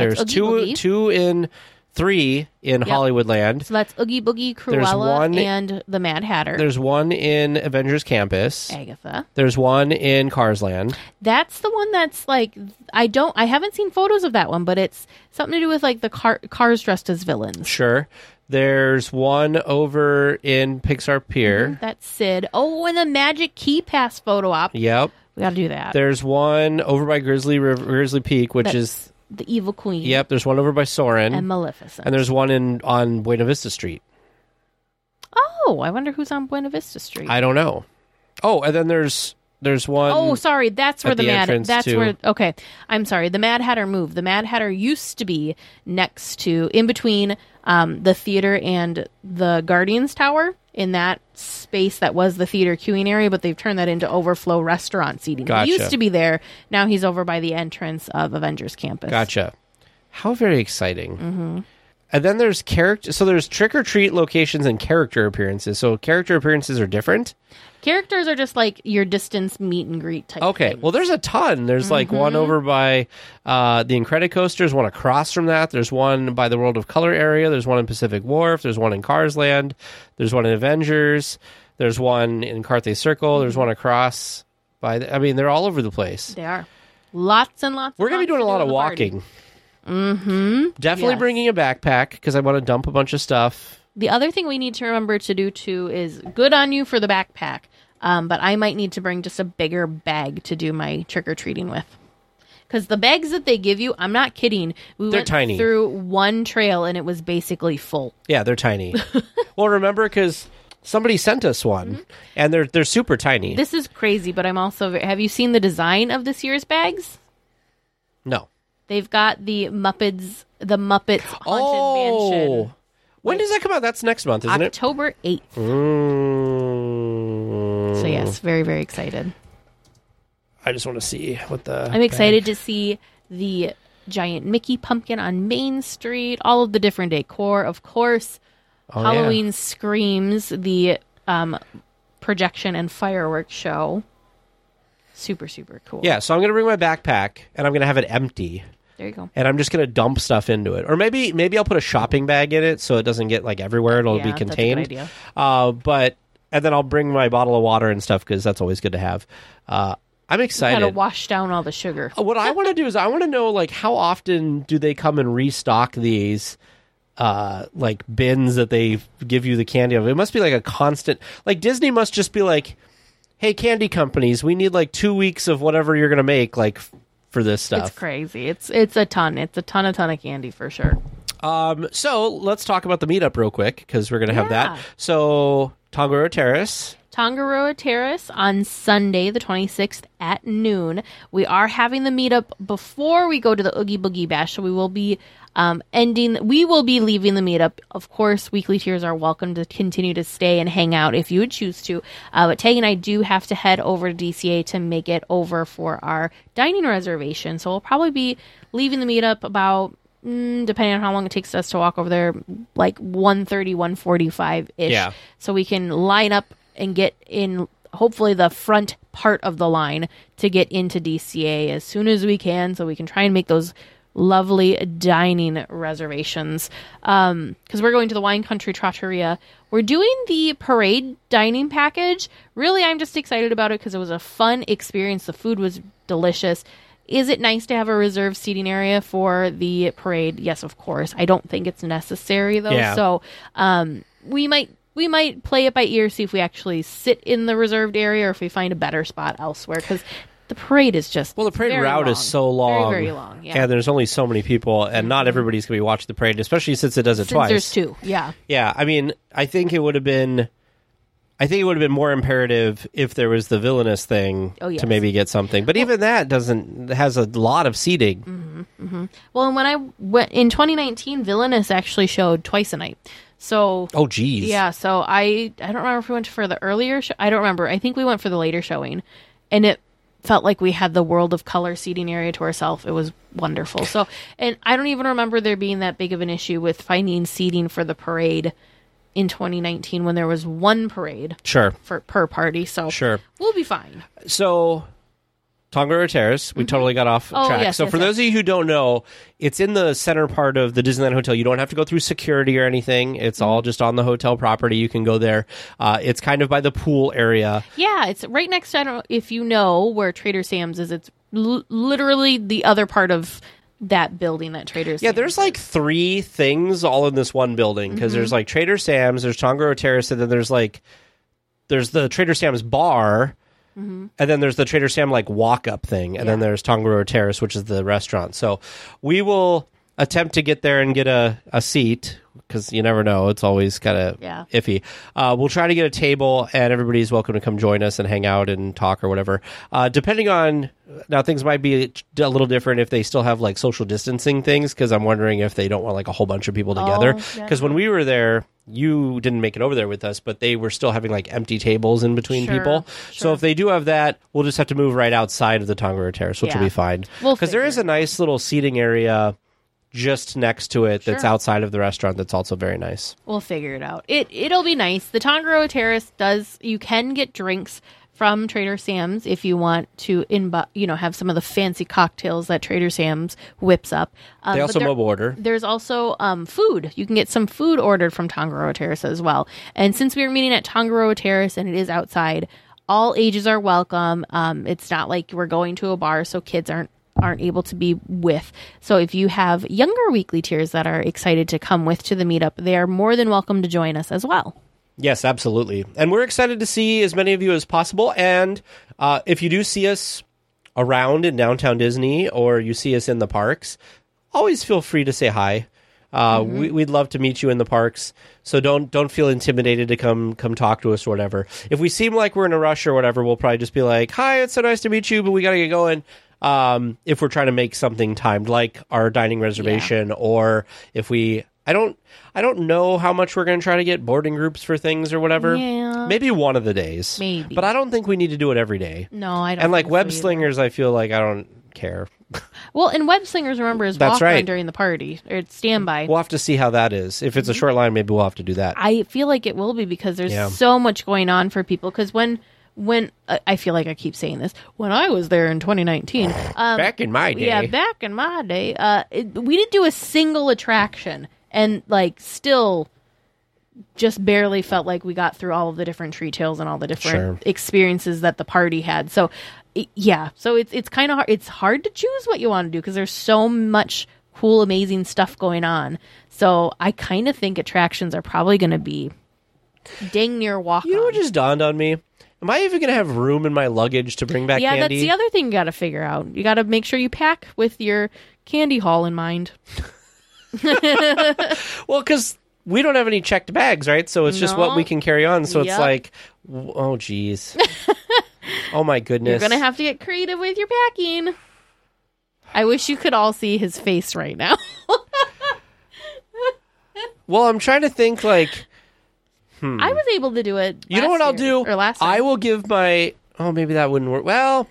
Speaker 2: three in Hollywoodland.
Speaker 1: So that's Oogie Boogie, Cruella, and the Mad Hatter.
Speaker 2: There's one in Avengers Campus.
Speaker 1: Agatha.
Speaker 2: There's one in Cars Land.
Speaker 1: That's the one that's like I haven't seen photos of that one, but it's something to do with like the cars dressed as villains.
Speaker 2: Sure. There's one over in Pixar Pier.
Speaker 1: That's Sid. Oh, and the Magic Key Pass photo op.
Speaker 2: Yep.
Speaker 1: We got to do that.
Speaker 2: There's one over by Grizzly Peak, which is
Speaker 1: the Evil Queen.
Speaker 2: Yep. There's one over by Soarin'.
Speaker 1: And Maleficent.
Speaker 2: And there's one on Buena Vista Street.
Speaker 1: Oh, I wonder who's on Buena Vista Street.
Speaker 2: I don't know. Oh, and then there's one.
Speaker 1: Oh, sorry. That's where okay. I'm sorry. The Mad Hatter moved. The Mad Hatter used to be in between the theater and the Guardians Tower, in that space that was the theater queuing area, but they've turned that into overflow restaurant seating.
Speaker 2: Gotcha.
Speaker 1: He used to be there. Now he's over by the entrance of Avengers Campus.
Speaker 2: Gotcha. How very exciting. Mm-hmm. And then there's there's trick-or-treat locations and character appearances. So character appearances are different?
Speaker 1: Characters are just like your distance meet and greet type things.
Speaker 2: Well, there's a ton. There's like one over by the Incredicoaster. There's one across from that. There's one by the World of Color area. There's one in Pacific Wharf. There's one in Cars Land. There's one in Avengers. There's one in Carthay Circle. There's one across they're all over the place.
Speaker 1: They are. Lots and lots.
Speaker 2: We're going to be doing a lot of walking. Definitely bringing a backpack because I want to dump a bunch of stuff.
Speaker 1: The other thing we need to remember to do, too, is good on you for the backpack, but I might need to bring just a bigger bag to do my trick-or-treating with. Because the bags that they give you, I'm not kidding.
Speaker 2: They're
Speaker 1: went
Speaker 2: tiny.
Speaker 1: Through one trail, and it was basically full.
Speaker 2: Yeah, they're tiny. Well, remember, because somebody sent us one, and they're super tiny.
Speaker 1: This is crazy, but I'm also... Have you seen the design of this year's bags?
Speaker 2: No.
Speaker 1: They've got the Muppets Haunted Mansion.
Speaker 2: When does that come out? That's next month, isn't
Speaker 1: October 8th. So yes, very, very excited.
Speaker 2: I just want to see what the...
Speaker 1: I'm excited to see the giant Mickey pumpkin on Main Street, all of the different decor. Of course, Halloween Screams, the projection and fireworks show. Super, super cool.
Speaker 2: Yeah, so I'm going to bring my backpack, and I'm going to have it empty.
Speaker 1: There you go.
Speaker 2: And I'm just going to dump stuff into it. Or maybe I'll put a shopping bag in it so it doesn't get like everywhere. It'll be contained.
Speaker 1: That's a good idea.
Speaker 2: And then I'll bring my bottle of water and stuff because that's always good to have. I'm excited.
Speaker 1: Got to wash down all the sugar.
Speaker 2: What I want to do is I want to know like how often do they come and restock these like bins that they give you the candy of? It must be like a constant. Like Disney must just be like, hey, candy companies, we need like 2 weeks of whatever you're gonna make like for this stuff.
Speaker 1: It's crazy. It's a ton. It's a ton of candy for sure.
Speaker 2: So let's talk about the meetup real quick because we're gonna have that. So Tongariro Terrace.
Speaker 1: Tongariro Terrace on Sunday, the 26th at noon. We are having the meetup before we go to the Oogie Boogie Bash, so we will be leaving the meetup. Of course, weekly tiers are welcome to continue to stay and hang out if you would choose to. But Tag and I do have to head over to DCA to make it over for our dining reservation. So we'll probably be leaving the meetup about, depending on how long it takes us to walk over there, like 1:30, 1:45-ish.
Speaker 2: Yeah.
Speaker 1: So we can line up and get in, hopefully, the front part of the line to get into DCA as soon as we can so we can try and make those lovely dining reservations. Because we're going to the Wine Country Trattoria. We're doing the parade dining package. Really, I'm just excited about it because it was a fun experience. The food was delicious. Is it nice to have a reserved seating area for the parade? Yes, of course. I don't think it's necessary, though.
Speaker 2: Yeah.
Speaker 1: So we might play it by ear, see if we actually sit in the reserved area or if we find a better spot elsewhere. Because the parade is just
Speaker 2: the parade route is so long.
Speaker 1: Very, very long, yeah.
Speaker 2: And there's only so many people, and not everybody's going to be watching the parade, especially since it does it twice.
Speaker 1: There's two, yeah.
Speaker 2: Yeah, I mean, I think it would have been more imperative if there was the villainous thing to maybe get something. But even that has a lot of seating.
Speaker 1: Well, and when I went in 2019, Villainous actually showed twice a night. So
Speaker 2: oh geez,
Speaker 1: yeah. So I don't remember if we went for the earlier show. I don't remember. I think we went for the later showing, and it felt like we had the World of Color seating area to ourselves. It was wonderful. So, and I don't even remember there being that big of an issue with finding seating for the parade in 2019 when there was one parade per party. So we'll be fine.
Speaker 2: So Tongariro Terrace, we totally got off track.
Speaker 1: Yes,
Speaker 2: so for those of you who don't know, it's in the center part of the Disneyland Hotel. You don't have to go through security or anything. It's all just on the hotel property. You can go there. It's kind of by the pool area.
Speaker 1: Yeah, it's right next to, I don't know if you know where Trader Sam's is. It's literally the other part of that building that Trader Sam's.
Speaker 2: Yeah, there's like three things all in this one building because there's like Trader Sam's, there's Tongariro Terrace, and then there's the Trader Sam's bar. And then there's the Trader Sam like walk-up thing, and then there's Tongariro Terrace, which is the restaurant. So we will attempt to get there and get a seat, because you never know. It's always kind of iffy. We'll try to get a table, and everybody's welcome to come join us and hang out and talk or whatever. Depending on, now things might be a little different if they still have like social distancing things, because I'm wondering if they don't want like a whole bunch of people together. Because when we were there, you didn't make it over there with us, but they were still having like empty tables in between people. So if they do have that, we'll just have to move right outside of the Tongariro Terrace, which will be fine. Because there is a nice little seating area just next to it that's outside of the restaurant that's also very nice.
Speaker 1: We'll figure it out. It'll be nice. The Tongariro Terrace you can get drinks from Trader Sam's if you want to have some of the fancy cocktails that Trader Sam's whips up.
Speaker 2: They also mobile order.
Speaker 1: There's also food. You can get some food ordered from Tongariro Terrace as well. And since we are meeting at Tongariro Terrace and it is outside, all ages are welcome. It's not like we're going to a bar, so kids aren't able to be with. So if you have younger weekly tiers that are excited to come with to the meetup, they are more than welcome to join us as well.
Speaker 2: Yes, absolutely. And we're excited to see as many of you as possible. And if you do see us around in downtown Disney or you see us in the parks, always feel free to say hi. We'd love to meet you in the parks. So don't feel intimidated to come talk to us or whatever. If we seem like we're in a rush or whatever, we'll probably just be like, hi, it's so nice to meet you, but we got to get going. If we're trying to make something timed, like our dining reservation, or if I don't know how much we're going to try to get boarding groups for things or whatever.
Speaker 1: Yeah.
Speaker 2: Maybe one of the days.
Speaker 1: Maybe.
Speaker 2: But I don't think we need to do it every day.
Speaker 1: No, I don't.
Speaker 2: And like
Speaker 1: think
Speaker 2: web
Speaker 1: so
Speaker 2: slingers, I feel like I don't care.
Speaker 1: Well, and web slingers, remember, is walk on during the party, or it's standby.
Speaker 2: We'll have to see how that is. If it's a short line, maybe we'll have to do that.
Speaker 1: I feel like it will be because there's so much going on for people. Because when when I feel like I keep saying this, when I was there in 2019,
Speaker 2: Back in my day.
Speaker 1: Yeah, back in my day, we didn't do a single attraction, and like still just barely felt like we got through all of the different treat tails and all the different experiences that the party had. So so it's kind of hard. It's hard to choose what you want to do because there's so much cool, amazing stuff going on. So I kind of think attractions are probably going to be dang near walk on.
Speaker 2: You know what just dawned on me? Am I even going to have room in my luggage to bring back candy?
Speaker 1: Yeah, that's the other thing you got to figure out. You got to make sure you pack with your candy haul in mind.
Speaker 2: Well, because we don't have any checked bags, right? So it's just what we can carry on. So it's like, oh, geez. Oh, my goodness.
Speaker 1: You're going to have to get creative with your packing. I wish you could all see his face right now.
Speaker 2: Well, I'm trying to think, like...
Speaker 1: I was able to do it
Speaker 2: You know what I'll do?
Speaker 1: Or last time.
Speaker 2: I will give my... Oh, maybe that wouldn't work. Well,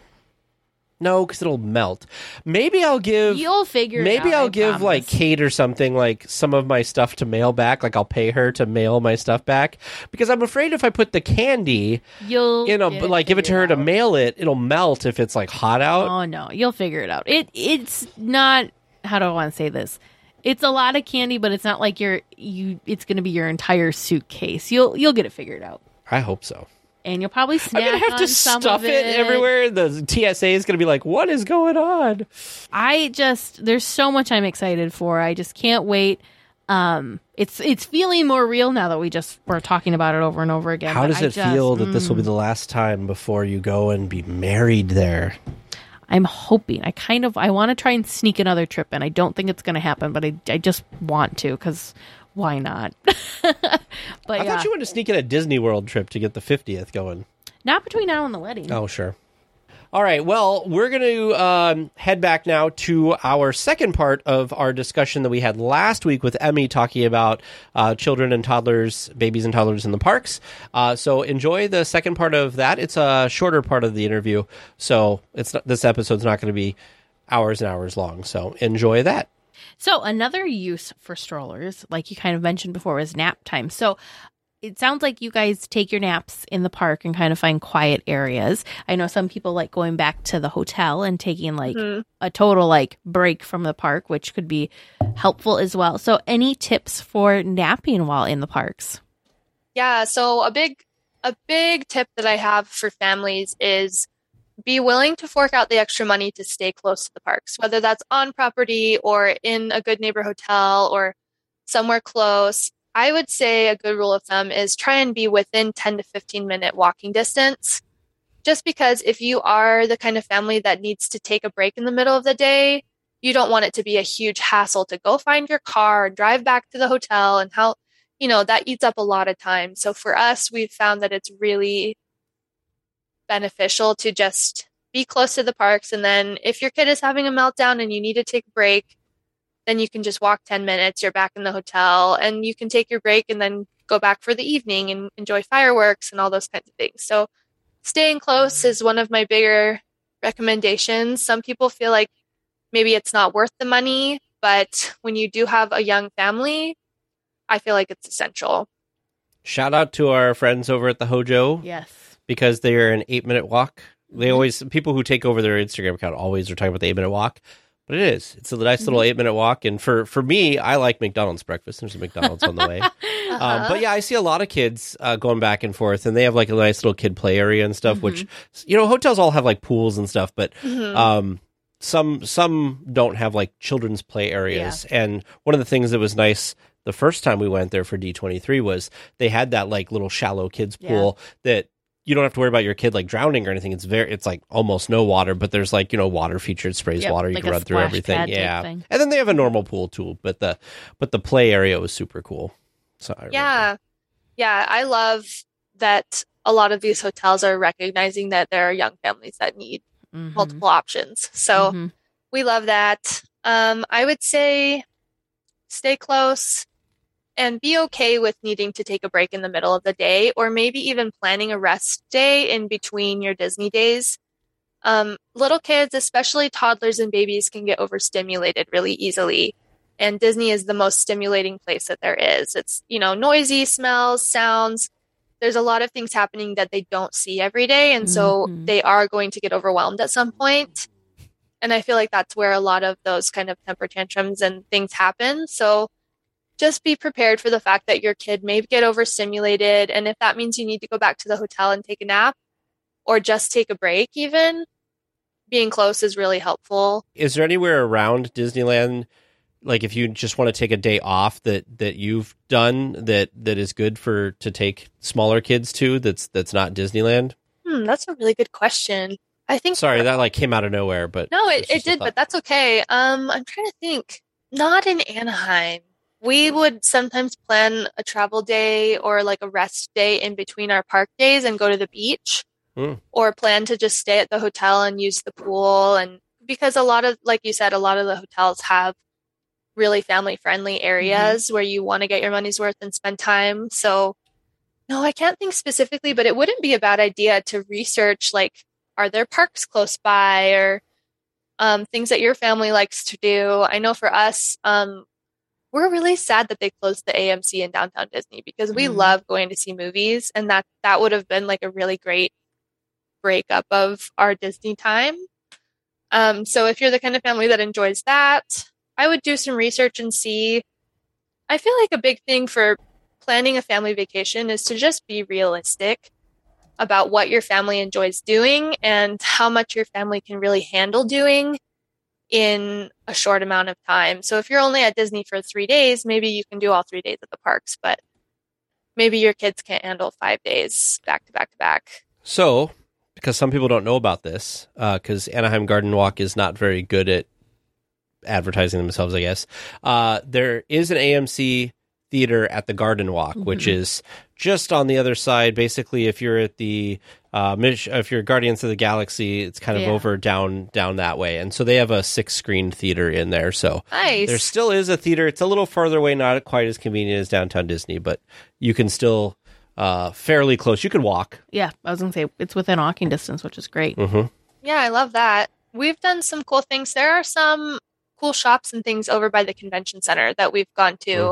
Speaker 2: no, because it'll melt. Maybe I'll give...
Speaker 1: You'll figure it out.
Speaker 2: Maybe I'll
Speaker 1: I
Speaker 2: give,
Speaker 1: promise.
Speaker 2: like, Kate or something, like, some of my stuff to mail back. Like, I'll pay her to mail my stuff back. Because I'm afraid if I put the candy
Speaker 1: You'll
Speaker 2: in a... Like, give it to her to mail it, it'll melt if it's, like, hot out.
Speaker 1: Oh, no. You'll figure it out. It's not... How do I want to say this? It's a lot of candy, but it's not like it's going to be your entire suitcase. You'll get it figured out.
Speaker 2: I hope so.
Speaker 1: And you'll probably snack
Speaker 2: I'm going to have
Speaker 1: on
Speaker 2: to
Speaker 1: some
Speaker 2: stuff
Speaker 1: of
Speaker 2: it everywhere. The TSA is going to be like, what is going on?
Speaker 1: There's so much I'm excited for. I just can't wait. It's feeling more real now that we're talking about it over and over again.
Speaker 2: How does it feel that this will be the last time before you go and be married there?
Speaker 1: I'm hoping. I want to try and sneak another trip in. I don't think it's going to happen, but I just want to because why not? But
Speaker 2: I thought you wanted to sneak in a Disney World trip to get the 50th going.
Speaker 1: Not between now and the wedding.
Speaker 2: Oh, sure. All right. Well, we're going to head back now to our second part of our discussion that we had last week with Emmy talking about children and toddlers, babies and toddlers in the parks. So enjoy the second part of that. It's a shorter part of the interview, so this episode's not going to be hours and hours long. So enjoy that.
Speaker 1: So another use for strollers, like you kind of mentioned before, is nap time. So it sounds like you guys take your naps in the park and kind of find quiet areas. I know some people like going back to the hotel and taking like a total like break from the park, which could be helpful as well. So any tips for napping while in the parks?
Speaker 7: Yeah, so a big tip that I have for families is be willing to fork out the extra money to stay close to the parks, whether that's on property or in a good neighbor hotel or somewhere close. I would say a good rule of thumb is try and be within 10 to 15 minute walking distance. Just because if you are the kind of family that needs to take a break in the middle of the day, you don't want it to be a huge hassle to go find your car, drive back to the hotel, and that eats up a lot of time. So for us, we've found that it's really beneficial to just be close to the parks. And then if your kid is having a meltdown and you need to take a break, then you can just walk 10 minutes, you're back in the hotel, and you can take your break and then go back for the evening and enjoy fireworks and all those kinds of things. So staying close is one of my bigger recommendations. Some people feel like maybe it's not worth the money, but when you do have a young family, I feel like it's essential.
Speaker 2: Shout out to our friends over at the Hojo.
Speaker 1: Yes.
Speaker 2: Because they're an 8-minute walk. They always, people who take over their Instagram account always are talking about the 8-minute walk. But it is. It's a nice little 8-minute walk. And for me, I like McDonald's breakfast. There's a McDonald's on the way. But yeah, I see a lot of kids going back and forth. And they have like a nice little kid play area and stuff, which, hotels all have like pools and stuff. But some don't have like children's play areas. Yeah. And one of the things that was nice the first time we went there for D23 was they had that like little shallow kids pool that you don't have to worry about your kid like drowning or anything. It's like almost no water, but there's like, water featured, sprays water. You
Speaker 1: like
Speaker 2: can run through everything. Yeah.
Speaker 1: Thing.
Speaker 2: And then they have a normal pool too, but the play area was super cool. So
Speaker 7: Yeah, I love that a lot of these hotels are recognizing that there are young families that need multiple options. So we love that. I would say stay close and be okay with needing to take a break in the middle of the day, or maybe even planning a rest day in between your Disney days. Little kids, especially toddlers and babies, can get overstimulated really easily. And Disney is the most stimulating place that there is. It's, noisy, smells, sounds. there's a lot of things happening that they don't see every day. And so they are going to get overwhelmed at some point. And I feel like that's where a lot of those kind of temper tantrums and things happen. So just be prepared for the fact that your kid may get overstimulated. And if that means you need to go back to the hotel and take a nap or just take a break, even being close is really helpful.
Speaker 2: Is there anywhere around Disneyland, like if you just want to take a day off that you've done that is good to take smaller kids to that's not Disneyland?
Speaker 7: That's a really good question. I think
Speaker 2: Sorry, that like came out of nowhere, but
Speaker 7: no, it did, but that's okay. I'm trying to think. Not in Anaheim. We would sometimes plan a travel day or like a rest day in between our park days and go to the beach, or plan to just stay at the hotel and use the pool. And because a lot of, like you said, a lot of the hotels have really family friendly areas where you want to get your money's worth and spend time. So no, I can't think specifically, but it wouldn't be a bad idea to research, like, are there parks close by, or things that your family likes to do? I know for us, we're really sad that they closed the AMC in downtown Disney because we love going to see movies, and that would have been like a really great breakup of our Disney time. So if you're the kind of family that enjoys that, I would do some research and see. I feel like a big thing for planning a family vacation is to just be realistic about what your family enjoys doing and how much your family can really handle doing in a short amount of time. So if you're only at Disney for 3 days, maybe you can do all 3 days at the parks, but maybe your kids can't handle 5 days back to back to back.
Speaker 2: So, because some people don't know about this, because Anaheim Garden Walk is not very good at advertising themselves, I guess, there is an AMC theater at the Garden Walk, which is just on the other side. Basically, if you're at the if you're Guardians of the Galaxy, it's kind of over down that way. And so they have a 6-screen theater in there. So
Speaker 7: nice.
Speaker 2: There still is a theater. It's a little farther away, not quite as convenient as downtown Disney, but you can still fairly close. You can walk.
Speaker 1: Yeah, I was going to say it's within walking distance, which is great.
Speaker 7: Yeah, I love that. We've done some cool things. There are some cool shops and things over by the convention center that we've gone to.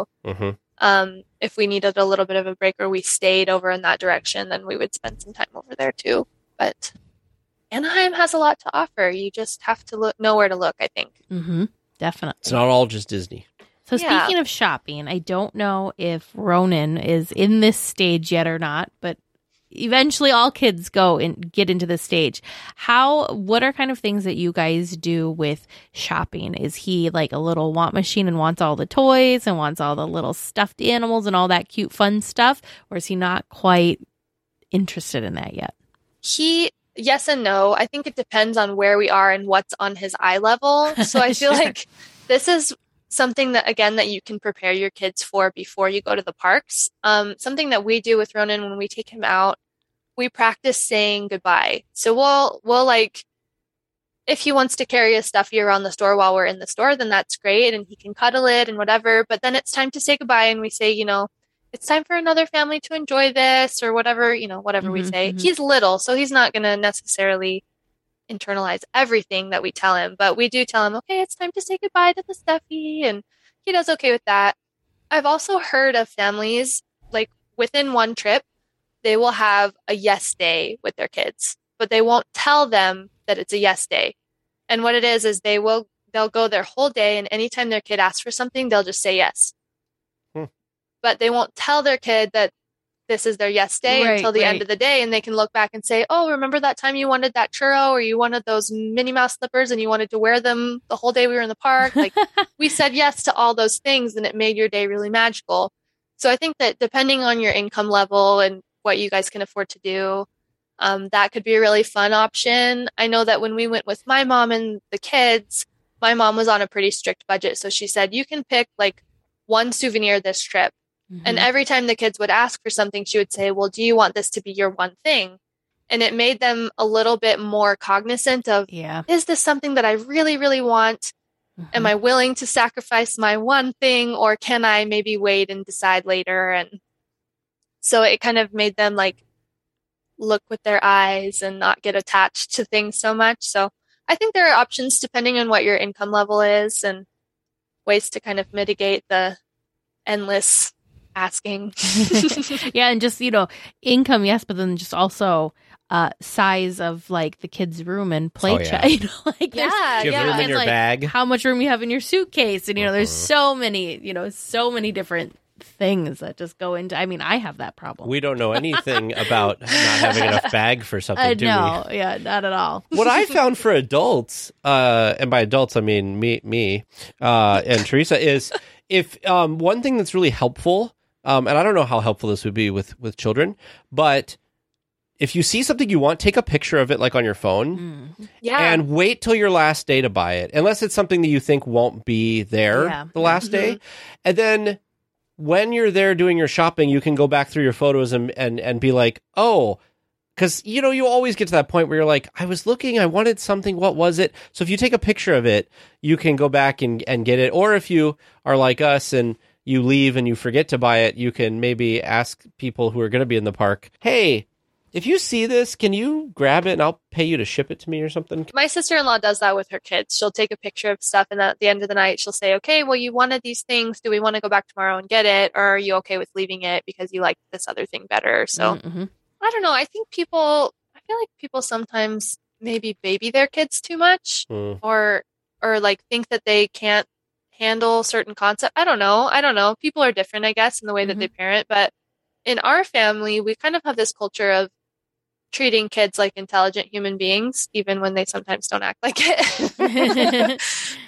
Speaker 7: If we needed a little bit of a break or we stayed over in that direction, then we would spend some time over there too. But Anaheim has a lot to offer. You just have to know where to look, I think.
Speaker 1: Definitely.
Speaker 2: It's not all just Disney.
Speaker 1: So speaking of shopping, I don't know if Ronan is in this stage yet or not, but eventually all kids go and get into this stage. What are kind of things that you guys do with shopping? Is he like a little want machine and wants all the toys and wants all the little stuffed animals and all that cute fun stuff? Or is he not quite interested in that yet?
Speaker 7: Yes and no. I think it depends on where we are and what's on his eye level. So I feel like this is something that, again, that you can prepare your kids for before you go to the parks. Something that we do with Ronan when we take him out, we practice saying goodbye. So we'll like, if he wants to carry his stuffy around the store while we're in the store, then that's great. And he can cuddle it and whatever, but then it's time to say goodbye. And we say, it's time for another family to enjoy this or whatever, whatever we say. He's little, so he's not going to necessarily internalize everything that we tell him, but we do tell him, okay, it's time to say goodbye to the stuffy, and he does okay with that. I've also heard of families, like within one trip, they will have a yes day with their kids, but they won't tell them that it's a yes day. And what it is they'll go their whole day, and anytime their kid asks for something, they'll just say yes. But they won't tell their kid that this is their yes day until the end of the day, and they can look back and say, oh, remember that time you wanted that churro or you wanted those Minnie Mouse slippers and you wanted to wear them the whole day we were in the park? Like, we said yes to all those things, and it made your day really magical. So I think that depending on your income level and what you guys can afford to do, that could be a really fun option. I know that when we went with my mom and the kids, my mom was on a pretty strict budget. So she said, you can pick like one souvenir this trip. And every time the kids would ask for something, she would say, well, do you want this to be your one thing? And it made them a little bit more cognizant of, is this something that I really, really want? Am I willing to sacrifice my one thing, or can I maybe wait and decide later? And so it kind of made them like look with their eyes and not get attached to things so much. So I think there are options depending on what your income level is and ways to kind of mitigate the endless asking.
Speaker 1: Yeah, and just, income, yes, but then just also size of like the kids' room and play
Speaker 2: yeah.
Speaker 1: check. Like
Speaker 7: Yeah,
Speaker 2: Do you have room in
Speaker 1: and,
Speaker 2: your
Speaker 1: like,
Speaker 2: bag?
Speaker 1: how much room you have in your suitcase, and there's so many different things that just go into. I mean, I have that problem.
Speaker 2: We don't know anything about not having enough bag for something, do
Speaker 1: no,
Speaker 2: we?
Speaker 1: yeah, not at all.
Speaker 2: What I found for adults, and by adults I mean me, and Teresa, is if one thing that's really helpful, and I don't know how helpful this would be with children, but if you see something you want, take a picture of it like on your phone,
Speaker 7: Yeah.
Speaker 2: and wait till your last day to buy it, unless it's something that you think won't be there the last day, and then when you're there doing your shopping, you can go back through your photos and be like, oh, because, you always get to that point where you're like, I was looking, I wanted something, what was it? So if you take a picture of it, you can go back and get it. Or if you are like us and you leave and you forget to buy it, you can maybe ask people who are going to be in the park, hey, if you see this, can you grab it and I'll pay you to ship it to me or something?
Speaker 7: My sister-in-law does that with her kids. She'll take a picture of stuff, and at the end of the night, she'll say, okay, well, you wanted these things. Do we want to go back tomorrow and get it? Or are you okay with leaving it because you like this other thing better? So I don't know. I feel like people sometimes maybe baby their kids too much or like think that they can't handle certain concepts. I don't know. People are different, I guess, in the way that they parent. But in our family, we kind of have this culture of treating kids like intelligent human beings, even when they sometimes don't act like it.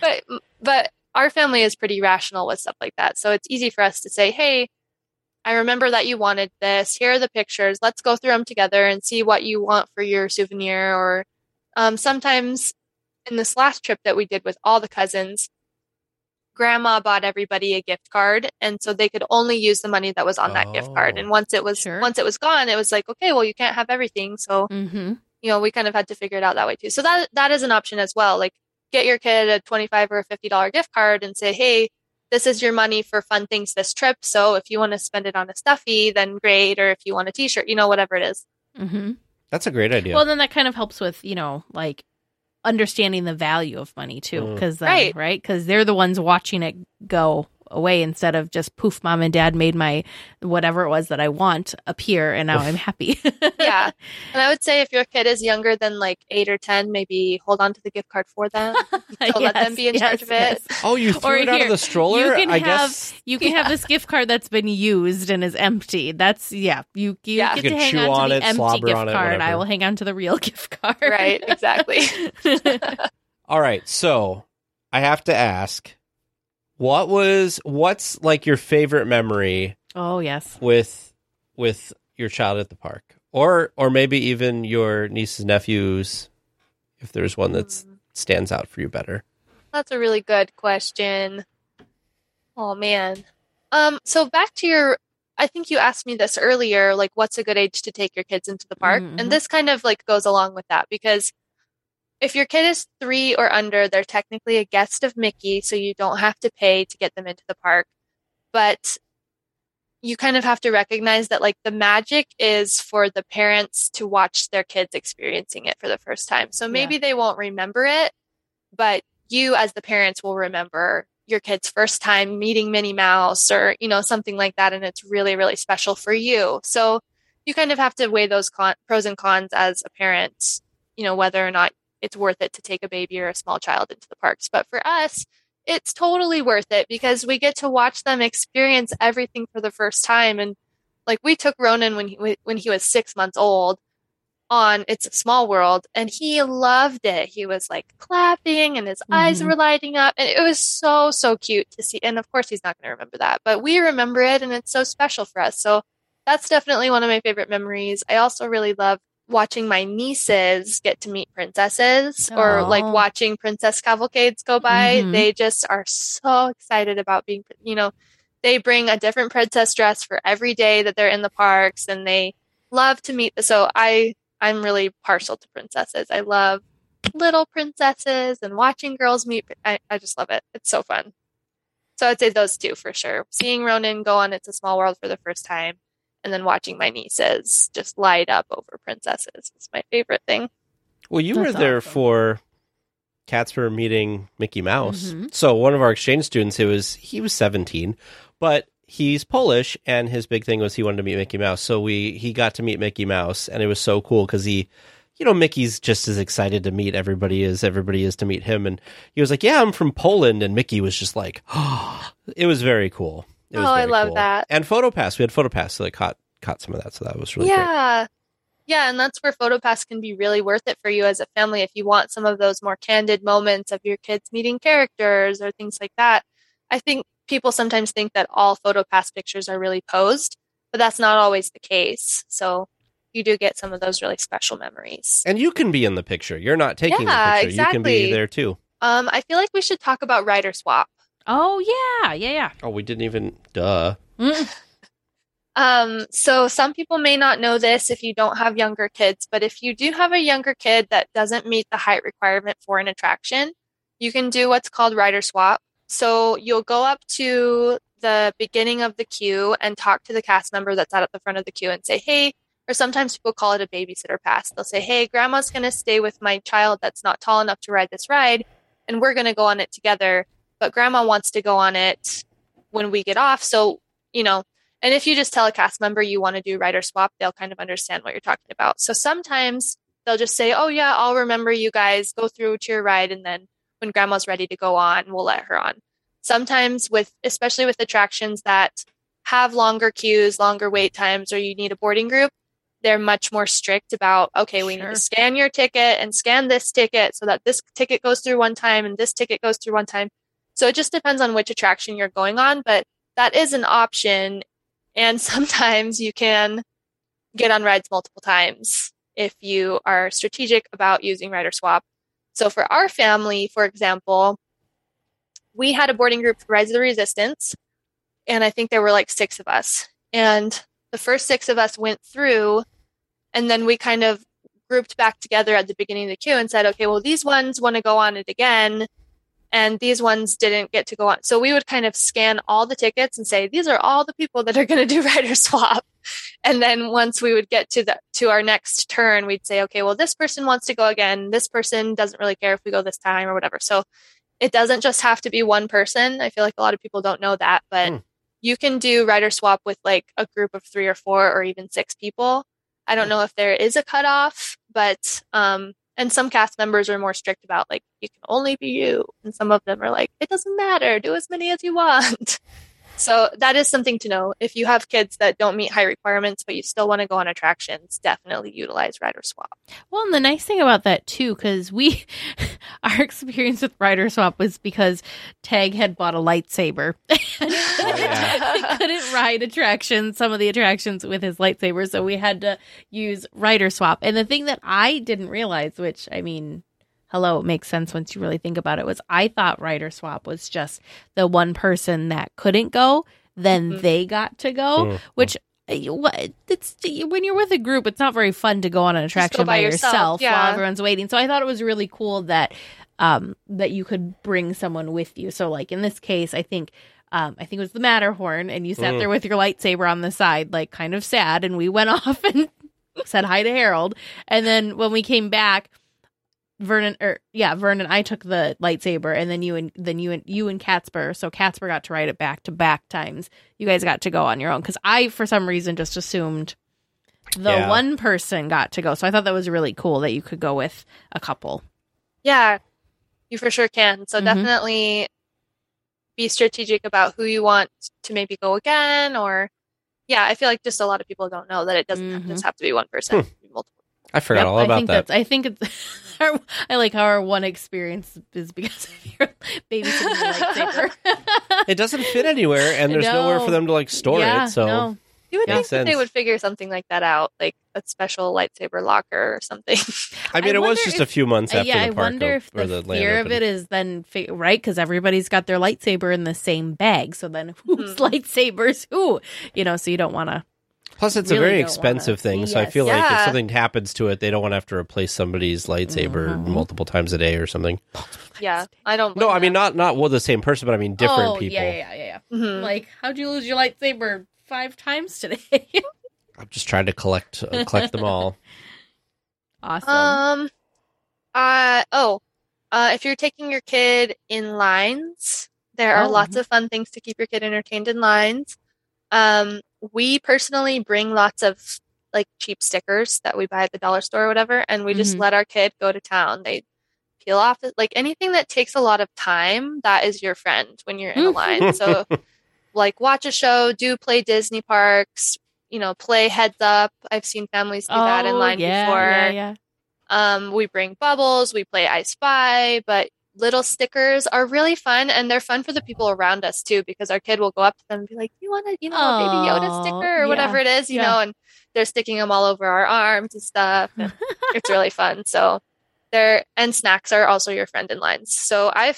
Speaker 7: but our family is pretty rational with stuff like that. So it's easy for us to say, hey, I remember that you wanted this. Here are the pictures. Let's go through them together and see what you want for your souvenir. Or sometimes in this last trip that we did with all the cousins, Grandma bought everybody a gift card, and so they could only use the money that was on that gift card. And once it was gone, it was like, okay, well, you can't have everything. So we kind of had to figure it out that way too. So that is an option as well. Like, get your kid a $25 or a $50 gift card and say, hey, this is your money for fun things this trip. So if you want to spend it on a stuffy, then great. Or if you want a t-shirt, whatever it is.
Speaker 2: That's a great idea.
Speaker 1: Well, then that kind of helps with, like understanding the value of money too, because right, because they're the ones watching it go away instead of just poof, mom and dad made my whatever it was that I want appear, and now I'm happy.
Speaker 7: Yeah, and I would say if your kid is younger than like 8 or 10, maybe hold on to the gift card for them. Let them be in charge of it.
Speaker 2: Oh, you threw it out of the stroller?
Speaker 1: You can have this gift card that's been used and is empty. That's you get to hang on to the empty gift card. I will hang on to the real gift card.
Speaker 7: Right, exactly.
Speaker 2: All right, so I have to ask, what's like your favorite memory?
Speaker 1: Oh, yes.
Speaker 2: With your child at the park, or maybe even your nieces, nephews, if there's one that stands out for you better.
Speaker 7: That's a really good question. Oh man. So back to I think you asked me this earlier, like what's a good age to take your kids into the park? And this kind of like goes along with that, because if your kid is 3 or under, they're technically a guest of Mickey, so you don't have to pay to get them into the park. But you kind of have to recognize that like the magic is for the parents to watch their kids experiencing it for the first time. So maybe they won't remember it, but you as the parents will remember your kid's first time meeting Minnie Mouse or, something like that. And it's really, really special for you. So you kind of have to weigh those pros and cons as a parent, whether or not it's worth it to take a baby or a small child into the parks. But for us, it's totally worth it because we get to watch them experience everything for the first time. And like we took Ronan when he was 6 months old on It's a Small World, and he loved it. He was like clapping and his eyes were lighting up, and it was so, so cute to see. And of course he's not going to remember that, but we remember it, and it's so special for us. So that's definitely one of my favorite memories. I also really love watching my nieces get to meet princesses or like watching princess cavalcades go by. They just are so excited about being, they bring a different princess dress for every day that they're in the parks, and they love to meet. So I'm really partial to princesses. I love little princesses and watching girls meet. I just love it. It's so fun. So I'd say those two for sure. Seeing Ronan go on It's a Small World for the first time, and then watching my nieces just light up over princesses is my favorite thing.
Speaker 2: Well, you were there for Catsper meeting Mickey Mouse. So one of our exchange students, he was 17, but he's Polish, and his big thing was he wanted to meet Mickey Mouse. So he got to meet Mickey Mouse, and it was so cool because Mickey's just as excited to meet everybody as everybody is to meet him. And he was like, yeah, I'm from Poland. And Mickey was just like, oh, it was very cool. It was
Speaker 7: I
Speaker 2: very
Speaker 7: love
Speaker 2: cool.
Speaker 7: that.
Speaker 2: And PhotoPass. We had PhotoPass, so they caught some of that. So that was really great.
Speaker 7: Yeah, and that's where PhotoPass can be really worth it for you as a family if you want some of those more candid moments of your kids meeting characters or things like that. I think people sometimes think that all PhotoPass pictures are really posed, but that's not always the case. So you do get some of those really special memories.
Speaker 2: And you can be in the picture. You're not taking the picture.
Speaker 7: Exactly.
Speaker 2: You can be there too.
Speaker 7: I feel like we should talk about Rider Swap.
Speaker 1: Oh, yeah.
Speaker 2: Oh, we didn't even, duh.
Speaker 7: So some people may not know this if you don't have younger kids, but if you do have a younger kid that doesn't meet the height requirement for an attraction, you can do what's called Rider Swap. So you'll go up to the beginning of the queue and talk to the cast member that's out at the front of the queue and say, hey, or sometimes people call it a babysitter pass. They'll say, hey, grandma's going to stay with my child that's not tall enough to ride this ride, and we're going to go on it together, but grandma wants to go on it when we get off. So, and if you just tell a cast member you want to do Rider Swap, they'll kind of understand what you're talking about. So sometimes they'll just say, oh yeah, I'll remember you guys, go through to your ride, and then when grandma's ready to go on, we'll let her on. Sometimes especially with attractions that have longer queues, longer wait times, or you need a boarding group, they're much more strict about, okay, we need to scan your ticket and scan this ticket so that this ticket goes through one time and this ticket goes through one time. So it just depends on which attraction you're going on, but that is an option. And sometimes you can get on rides multiple times if you are strategic about using Rider Swap. So for our family, for example, we had a boarding group for Rise of the Resistance, and I think there were like 6 of us. And the first 6 of us went through, and then we kind of grouped back together at the beginning of the queue and said, okay, well, these ones want to go on it again, and these ones didn't get to go on. So we would kind of scan all the tickets and say, these are all the people that are going to do Rider Swap. And then once we would get to our next turn, we'd say, okay, well, this person wants to go again. This person doesn't really care if we go this time or whatever. So it doesn't just have to be one person. I feel like a lot of people don't know that, but you can do Rider Swap with like a group of 3 or 4 or even 6 people. I don't know if there is a cutoff, but, and some cast members are more strict about like, you can only be you. And some of them are like, it doesn't matter. Do as many as you want. So that is something to know. If you have kids that don't meet high requirements, but you still want to go on attractions, definitely utilize Rider Swap.
Speaker 1: Well, and the nice thing about that too, because our experience with Rider Swap was because Tag had bought a lightsaber. He couldn't ride some of the attractions with his lightsaber, so we had to use Rider Swap. And the thing that I didn't realize, which I mean, it makes sense once you really think about it, was I thought Rider Swap was just the one person that couldn't go, then they got to go, which it's when you're with a group, it's not very fun to go on an attraction by yourself while everyone's waiting. So I thought it was really cool that that you could bring someone with you. So like in this case, I think it was the Matterhorn, and you sat there with your lightsaber on the side, like kind of sad, and we went off and said hi to Harold. And then when we came back, Vernon, I took the lightsaber, and then you and Catsper. So Catsper got to ride it back to back times. You guys got to go on your own, because I, for some reason, just assumed the one person got to go. So I thought that was really cool that you could go with a couple.
Speaker 7: Yeah, you for sure can. So definitely be strategic about who you want to maybe go again, or I feel like just a lot of people don't know that it doesn't just have to be one person. It can be multiple.
Speaker 2: I forgot all about that.
Speaker 1: I think it's. I like how our one experience is because of your babysitting lightsaber.
Speaker 2: It doesn't fit anywhere, and there's nowhere for them to like store it. So
Speaker 7: you would think that they would figure something like that out, like a special lightsaber locker or something.
Speaker 2: I mean, it was just a few months after the park.
Speaker 1: I wonder if the fear of it is then right, because everybody's got their lightsaber in the same bag. So then whose lightsabers who? So you don't want to.
Speaker 2: Plus, it's a very expensive thing, so I feel like if something happens to it, they don't want to have to replace somebody's lightsaber multiple times a day or something.
Speaker 7: Yeah, I don't.
Speaker 2: No, I mean not with the same person, but I mean different people.
Speaker 1: Yeah. Like, how'd you lose your lightsaber 5 times today?
Speaker 2: I'm just trying to collect them all.
Speaker 1: Awesome.
Speaker 7: If you're taking your kid in lines, there are lots of fun things to keep your kid entertained in lines. We personally bring lots of like cheap stickers that we buy at the dollar store or whatever, and we just let our kid go to town. They peel off like anything that takes a lot of time. That is your friend when you're in a line. So like watch a show, play Disney parks, play Heads Up. I've seen families do that in line before. We bring bubbles, we play I Spy, but little stickers are really fun, and they're fun for the people around us too, because our kid will go up to them and be like, "You want a, a Baby Yoda sticker or whatever it is, you know?" And they're sticking them all over our arms and stuff. And it's really fun. So and snacks are also your friend in lines. So I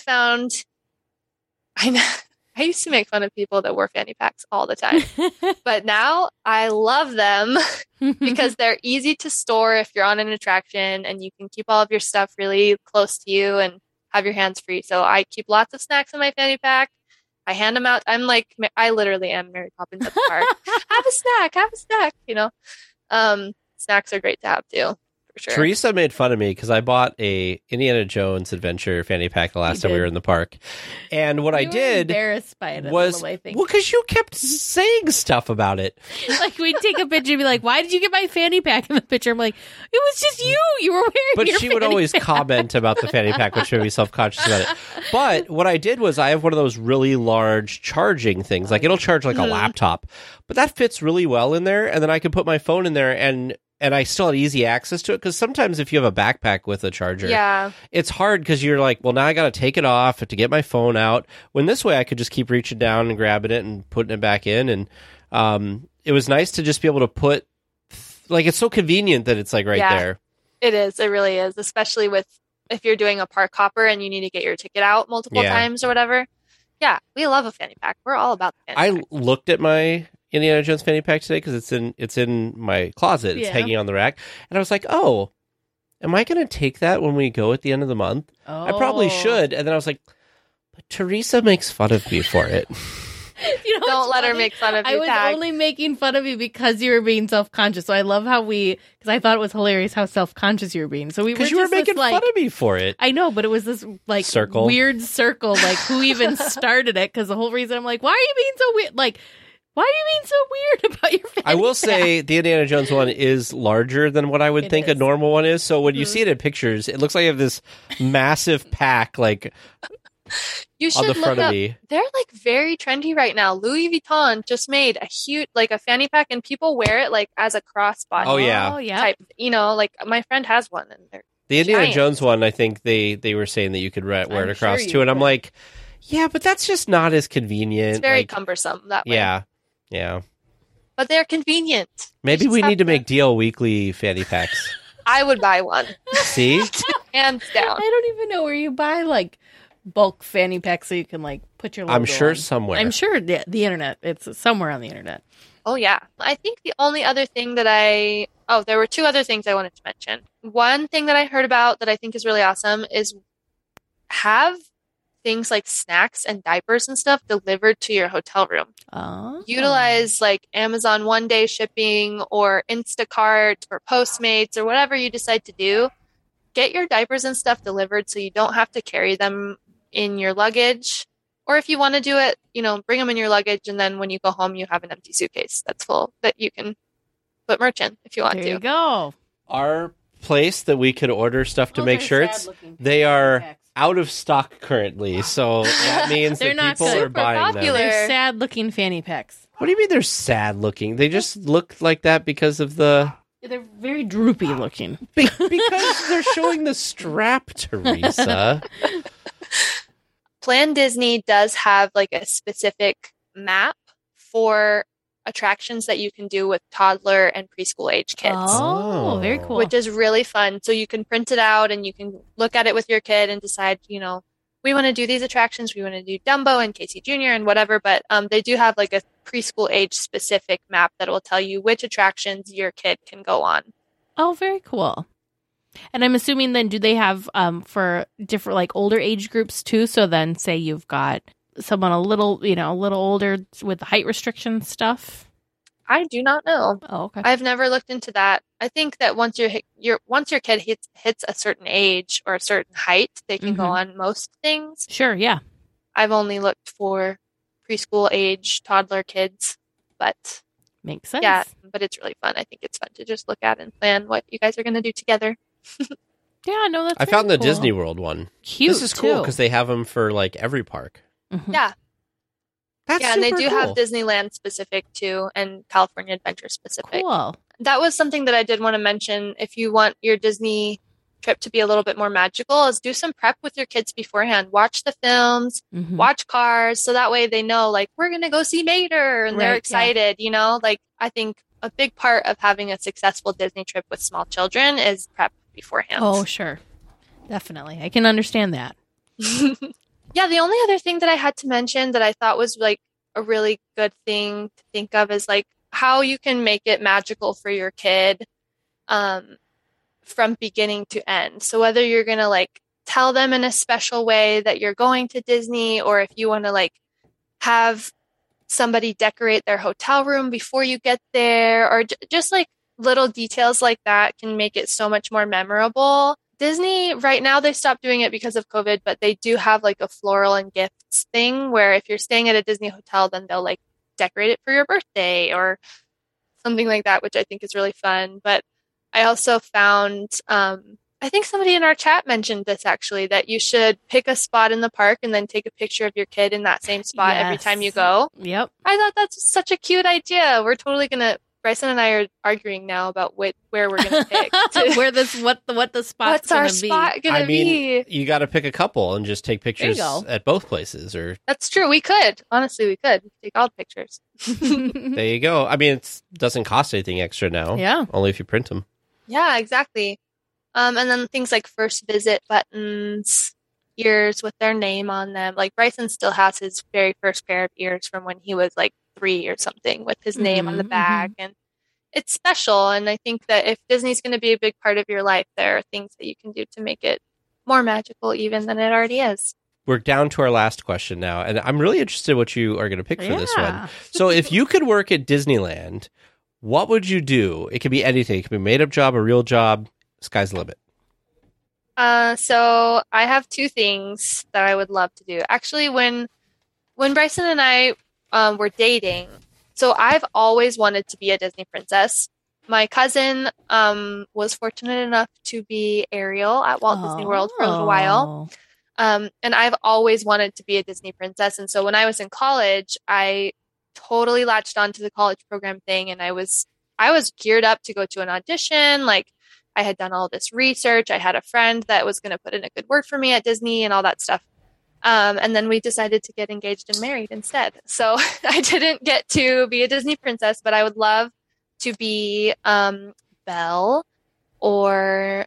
Speaker 7: used to make fun of people that wore fanny packs all the time, but now I love them because they're easy to store if you're on an attraction, and you can keep all of your stuff really close to you and have your hands free. So I keep lots of snacks in my fanny pack. I hand them out. I literally am Mary Poppins at the park. Have a snack, snacks are great to have too. For sure.
Speaker 2: Teresa made fun of me because I bought a Indiana Jones Adventure fanny pack the last time we were in the park, and what I did
Speaker 1: embarrassed by it
Speaker 2: was because you kept saying stuff about it.
Speaker 1: Like we'd take a picture and be like, "Why did you get my fanny pack?" In the picture, I'm like, "It was just you. You were wearing."
Speaker 2: But
Speaker 1: your
Speaker 2: she would always comment about the fanny pack, which made me self-conscious about it. But what I did was I have one of those really large charging things, like it'll charge like a laptop, but that fits really well in there, and then I can put my phone in there and I still had easy access to it, because sometimes if you have a backpack with a charger, it's hard because you're like, well, now I got to take it off to get my phone out. When this way I could just keep reaching down and grabbing it and putting it back in. And it was nice to just be able to put, like, it's so convenient that it's like there.
Speaker 7: It is. It really is, especially if you're doing a park hopper and you need to get your ticket out multiple times or whatever. Yeah, we love a fanny pack. We're all about the fanny pack.
Speaker 2: I looked at my Indiana Jones fanny pack today because it's in my closet. It's hanging on the rack, and I was like, "Oh, am I going to take that when we go at the end of the month? I probably should." And then I was like, "But Teresa makes fun of me for it."
Speaker 7: Don't let her make fun of you.
Speaker 1: I was only making fun of you because you were being self-conscious. So I love how because I thought it was hilarious how self-conscious you were being. So
Speaker 2: because you were making fun of me for it.
Speaker 1: I know, but it was this weird circle. Like who even started it? Because the whole reason I'm like, why are you being so weird? Like, why are you being so weird about your fanny
Speaker 2: I will
Speaker 1: pack?
Speaker 2: say the Indiana Jones one is larger than what I would think a normal one is. So when you see it in pictures, it looks like you have this massive pack
Speaker 7: you should
Speaker 2: on the front of me.
Speaker 7: They're like very trendy right now. Louis Vuitton just made a huge a fanny pack, and people wear it like as a crossbody.
Speaker 2: Oh yeah,
Speaker 7: type. Like my friend has one, and they're
Speaker 2: the Indiana
Speaker 7: giant.
Speaker 2: Jones one. I think they were saying that you could wear it across too, and I'm like, yeah, but that's just not as convenient.
Speaker 7: It's very cumbersome that way.
Speaker 2: Yeah.
Speaker 7: But they're convenient.
Speaker 2: Maybe we need to make DL Weekly fanny packs.
Speaker 7: I would buy one.
Speaker 2: See?
Speaker 7: Hands down.
Speaker 1: I don't even know where you buy bulk fanny packs so you can put your logo
Speaker 2: I'm sure
Speaker 1: on.
Speaker 2: somewhere.
Speaker 1: I'm sure the internet. It's somewhere on the internet.
Speaker 7: Oh, yeah. I think the only other thing that there were two other things I wanted to mention. One thing that I heard about that I think is really awesome is have things like snacks and diapers and stuff delivered to your hotel room.
Speaker 1: Oh.
Speaker 7: Utilize Amazon one-day shipping or Instacart or Postmates or whatever you decide to do. Get your diapers and stuff delivered so you don't have to carry them in your luggage. Or if you want to do it, bring them in your luggage, and then when you go home, you have an empty suitcase that's full that you can put merch in if you want to.
Speaker 1: There you go.
Speaker 2: Our place that we could order stuff to make shirts, they are out of stock currently, so that means that people are buying them.
Speaker 1: They're sad-looking fanny packs.
Speaker 2: What do you mean they're sad-looking? They just look like that because of the...
Speaker 1: They're very droopy looking.
Speaker 2: Because they're showing the strap, Teresa.
Speaker 7: Plan Disney does have a specific map for attractions that you can do with toddler and preschool age kids.
Speaker 1: Oh, very cool.
Speaker 7: Which is really fun. So you can print it out and you can look at it with your kid and decide, we want to do these attractions. We want to do Dumbo and Casey Jr. and whatever. But they do have a preschool age specific map that will tell you which attractions your kid can go on.
Speaker 1: Oh, very cool. And I'm assuming then, do they have for different older age groups too? So then say you've got someone a little older with the height restriction stuff?
Speaker 7: I do not know.
Speaker 1: Oh, okay.
Speaker 7: I've never looked into that. I think that once your kid hits a certain age or a certain height, they can go on most things.
Speaker 1: Sure, yeah.
Speaker 7: I've only looked for preschool age toddler kids. But
Speaker 1: Makes sense.
Speaker 7: yeah, but it's really fun. I think it's fun to just look at and plan what you guys are going to do together.
Speaker 1: Yeah, no, that's
Speaker 2: I found the
Speaker 1: cool.
Speaker 2: Disney World one.
Speaker 1: Cute.
Speaker 2: This is cool
Speaker 1: too.
Speaker 2: because they have them for like every park.
Speaker 1: Mhm.
Speaker 7: Yeah.
Speaker 2: That's
Speaker 7: Yeah, and they
Speaker 2: super
Speaker 7: do have
Speaker 2: cool.
Speaker 7: Disneyland specific too, and California Adventure specific.
Speaker 1: Cool.
Speaker 7: That was something that I did want to mention. If you want your Disney trip to be a little bit more magical, is do some prep with your kids beforehand. Watch the films,
Speaker 1: Mhm.
Speaker 7: watch Cars, so that way they know, like, we're going to go see Mater, and
Speaker 1: Right,
Speaker 7: they're
Speaker 1: yeah.
Speaker 7: excited, you know? Like, I think a big part of having a successful Disney trip with small children is prep beforehand.
Speaker 1: Oh, sure. Definitely. I can understand that.
Speaker 7: Yeah, the only other thing that I had to mention that I thought was like a really good thing to think of is like how you can make it magical for your kid from beginning to end. So whether you're going to like tell them in a special way that you're going to Disney, or if you want to like have somebody decorate their hotel room before you get there, or just like little details like that can make it so much more memorable. Disney right now, they stopped doing it because of COVID, but they do have like a floral and gifts thing where if you're staying at a Disney hotel, then they'll like decorate it for your birthday or something like that, which I think is really fun. But I also found, I think somebody in our chat mentioned this actually, that you should pick a spot in the park and then take a picture of your kid in that same spot every
Speaker 1: Yes.
Speaker 7: time you go.
Speaker 1: Yep.
Speaker 7: I thought that's such a cute idea. We're totally gonna. Bryson and I are arguing now about where we're gonna pick.
Speaker 1: Where what the spot's
Speaker 7: What's our
Speaker 1: gonna be.
Speaker 7: spot gonna
Speaker 2: I mean,
Speaker 7: be?
Speaker 2: you got to pick a couple and just take pictures
Speaker 1: go.
Speaker 2: at both places. Or
Speaker 7: That's true. We could honestly, we could take all the pictures.
Speaker 2: there you go. I mean, it doesn't cost anything extra now.
Speaker 1: Yeah.
Speaker 2: Only if you print them.
Speaker 7: Yeah, exactly. And then things like first visit buttons, ears with their name on them. Like Bryson still has his very first pair of ears from when he was like 3 or something with his name on the back. And it's special. And I think that if Disney's going to be a big part of your life, there are things that you can do to make it more magical even than it already is.
Speaker 2: We're down to our last question now, and I'm really interested what you are going to pick for this
Speaker 1: Yeah.
Speaker 2: one. So if you could work at Disneyland, what would you do? It could be anything. It could be a made-up job, a real job. Sky's the limit.
Speaker 7: So I have two things that I would love to do. Actually, when Bryson and I were dating, so I've always wanted to be a Disney princess. My cousin was fortunate enough to be Ariel at Walt Disney World for a little while. And I've always wanted to be a Disney princess. And so when I was in college, I totally latched onto the college program thing. And I was geared up to go to an audition. Like I had done all this research. I had a friend that was going to put in a good word for me at Disney and all that stuff. And then we decided to get engaged and married instead. So I didn't get to be a Disney princess, but I would love to be Belle or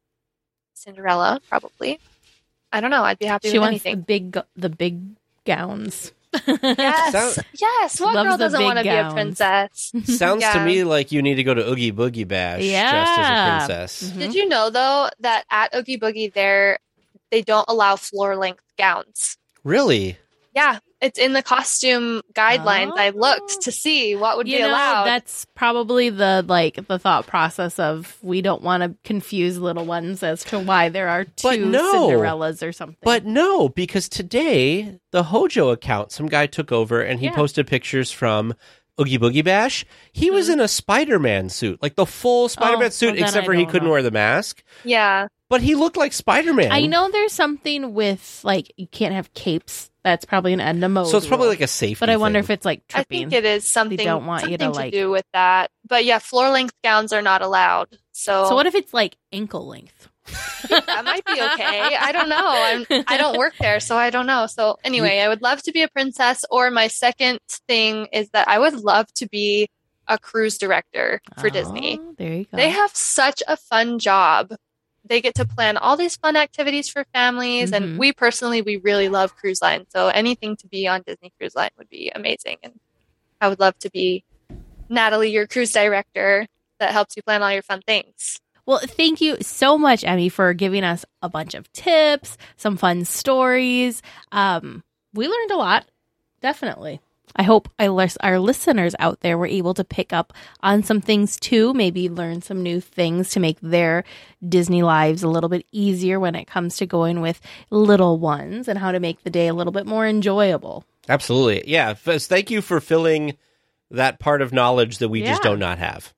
Speaker 7: Cinderella, probably. I don't know. I'd be happy
Speaker 1: She
Speaker 7: with
Speaker 1: wants
Speaker 7: anything.
Speaker 1: the big gowns.
Speaker 7: Yes. Yes. What
Speaker 1: Loves
Speaker 7: girl
Speaker 1: the
Speaker 7: doesn't
Speaker 1: big
Speaker 7: want to be a
Speaker 1: gowns.
Speaker 7: princess?
Speaker 2: Sounds to
Speaker 7: Yeah.
Speaker 2: me like you need to go to Oogie Boogie Bash dressed as
Speaker 1: Yeah.
Speaker 2: a princess.
Speaker 7: Did you know, though, that at Oogie Boogie, they don't allow floor-length gowns?
Speaker 2: Really?
Speaker 7: Yeah. It's in the costume guidelines. I looked to see what would be allowed.
Speaker 1: That's probably the thought process of we don't want to confuse little ones as to why there are two
Speaker 2: But no.
Speaker 1: Cinderellas or something.
Speaker 2: But no, because today the Hojo account, some guy took over and he
Speaker 1: Yeah.
Speaker 2: posted pictures from Oogie Boogie Bash. He was in a Spider-Man suit, like the full Spider-Man suit,
Speaker 1: well, then
Speaker 2: except
Speaker 1: I
Speaker 2: for he
Speaker 1: don't
Speaker 2: couldn't
Speaker 1: know.
Speaker 2: wear the mask.
Speaker 7: Yeah.
Speaker 2: But he looked like Spider-Man.
Speaker 1: I know there's something with like you can't have capes. That's probably an Edna Mode
Speaker 2: So it's probably
Speaker 1: rule.
Speaker 2: like a safety
Speaker 1: But I wonder
Speaker 2: thing.
Speaker 1: if it's like
Speaker 7: I
Speaker 1: tripping.
Speaker 7: think it is something,
Speaker 1: They don't want you to,
Speaker 7: something
Speaker 1: like-
Speaker 7: do with that. But yeah, floor-length gowns are not allowed.
Speaker 1: So what if it's like ankle length?
Speaker 7: that might be okay. I don't know. I don't work there, so I don't know. So anyway, I would love to be a princess. Or my second thing is that I would love to be a cruise director for Disney.
Speaker 1: Oh, there you go.
Speaker 7: They have such a fun job. They get to plan all these fun activities for families.
Speaker 1: Mhm.
Speaker 7: And we personally, we really love cruise line. So anything to be on Disney Cruise Line would be amazing. And I would love to be Natalie, your cruise director that helps you plan all your fun things.
Speaker 1: Well, thank you so much, Emmy, for giving us a bunch of tips, some fun stories. We learned a lot, definitely. I hope our listeners out there were able to pick up on some things too, maybe learn some new things to make their Disney lives a little bit easier when it comes to going with little ones and how to make the day a little bit more enjoyable.
Speaker 2: Absolutely. Yeah. Thank you for filling that part of knowledge that we just do not have.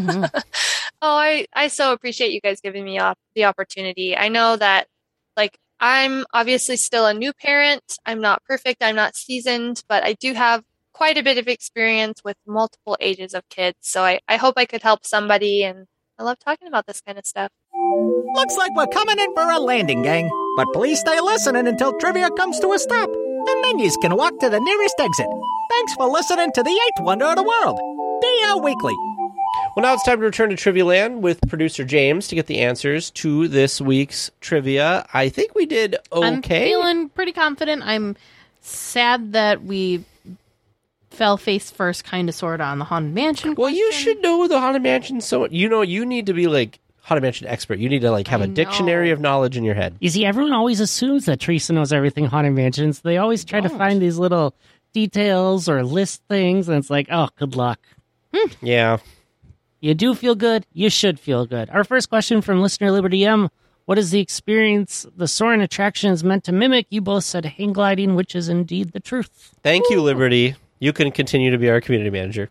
Speaker 7: I so appreciate you guys giving me the opportunity. I know that, like, I'm obviously still a new parent. I'm not perfect. I'm not seasoned, but I do have quite a bit of experience with multiple ages of kids. So I hope I could help somebody, and I love talking about this kind of stuff.
Speaker 8: Looks like we're coming in for a landing, gang. But please stay listening until trivia comes to a stop. And then you can walk to the nearest exit. Thanks for listening to the 8th wonder of the world, DL Weekly.
Speaker 2: Well, now it's time to return to Trivia Land with producer James to get the answers to this week's trivia. I think we did okay.
Speaker 1: I'm feeling pretty confident. I'm sad that we fell face first, kind of, sort of, on the Haunted Mansion
Speaker 2: Well,
Speaker 1: question.
Speaker 2: you should know the Haunted Mansion. So, you need to be, like, Haunted Mansion expert. You need to, like, have a dictionary of knowledge in your head.
Speaker 6: You see, everyone always assumes that Teresa knows everything Haunted Mansions. They always try to find these little details or list things, and it's like, oh, good luck.
Speaker 2: Yeah.
Speaker 6: You do feel good. You should feel good. Our first question from listener Liberty M. What is the experience the Soarin' attraction is meant to mimic? You both said hang gliding, which is indeed the truth.
Speaker 2: Thank you, Liberty. You can continue to be our community manager.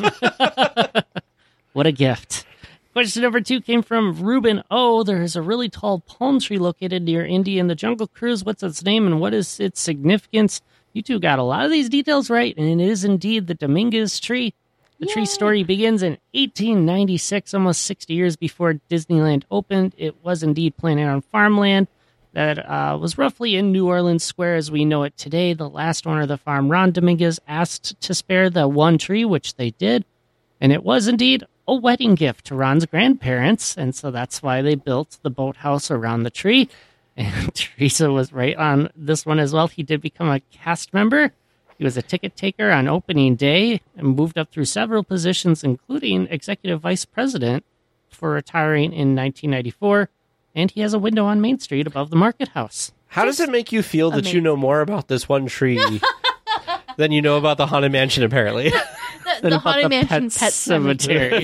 Speaker 6: What a gift. Question number 2 came from Ruben O. There is a really tall palm tree located near Indy and the Jungle Cruise. What's its name and what is its significance? You two got a lot of these details right, and it is indeed the Dominguez tree. The tree story begins in 1896, almost 60 years before Disneyland opened. It was indeed planted on farmland that was roughly in New Orleans Square as we know it today. The last owner of the farm, Ron Dominguez, asked to spare the one tree, which they did. And it was indeed a wedding gift to Ron's grandparents. And so that's why they built the boathouse around the tree. And Teresa was right on this one as well. He did become a cast member. He was a ticket taker on opening day and moved up through several positions, including executive vice president, before retiring in 1994. And he has a window on Main Street above the Market House.
Speaker 2: How does it make you feel that you know more about this one tree than you know about the Haunted Mansion, apparently?
Speaker 1: the Haunted Mansion Pet Cemetery.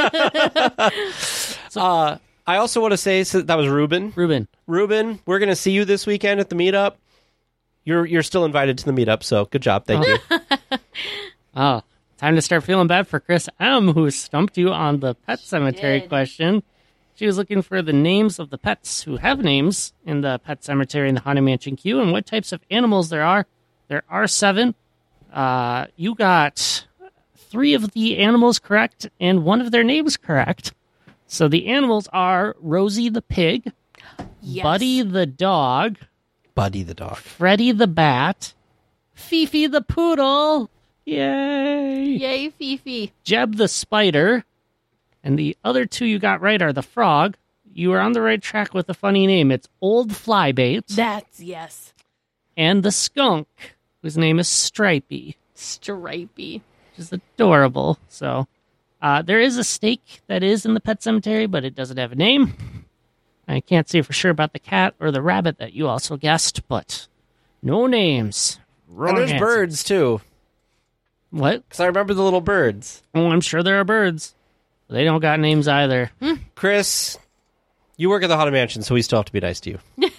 Speaker 2: I also want to say, so that was Ruben. Ruben, we're going to see you this weekend at the meetup. You're still invited to the meetup, so good job. Thank you.
Speaker 6: Oh, time to start feeling bad for Chris M., who stumped you on the Pet Cemetery question. She was looking for the names of the pets who have names in the Pet Cemetery in the Haunted Mansion queue and what types of animals there are. There are 7. You got 3 of the animals correct and 1 of their names correct. So the animals are Rosie the pig, Buddy the dog, Freddy the bat, Fifi the poodle, yay,
Speaker 1: Fifi,
Speaker 6: Jeb the spider, and the other 2 you got right are the frog. You are on the right track with a funny name. It's Old Flybait.
Speaker 1: Yes.
Speaker 6: And the skunk, whose name is Stripey.
Speaker 1: Stripey.
Speaker 6: Which is adorable. So there is a snake that is in the Pet Cemetery, but it doesn't have a name. I can't say for sure about the cat or the rabbit that you also guessed, but no names. Wrong
Speaker 2: and there's
Speaker 6: answer.
Speaker 2: birds, too.
Speaker 6: What?
Speaker 2: Because I remember the little birds.
Speaker 6: Oh, I'm sure there are birds. They don't got names either.
Speaker 2: Chris, you work at the Haunted Mansion, so we still have to be nice to you.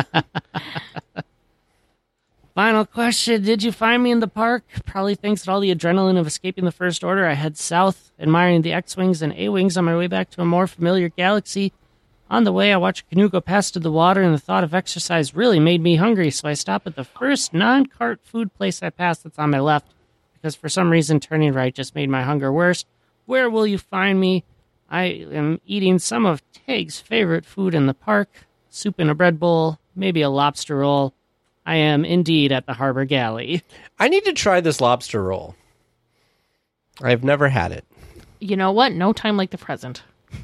Speaker 6: Final question. Did you find me in the park? Probably thanks to all the adrenaline of escaping the First Order. I head south, admiring the X-Wings and A-Wings on my way back to a more familiar galaxy. On the way, I watched a canoe go past to the water, and the thought of exercise really made me hungry, so I stopped at the first non-cart food place I passed that's on my left, because for some reason turning right just made my hunger worse. Where will you find me? I am eating some of Teg's favorite food in the park, soup in a bread bowl, maybe a lobster roll. I am indeed at the Harbor Galley.
Speaker 2: I need to try this lobster roll. I've never had it.
Speaker 1: You know what? No time like the present.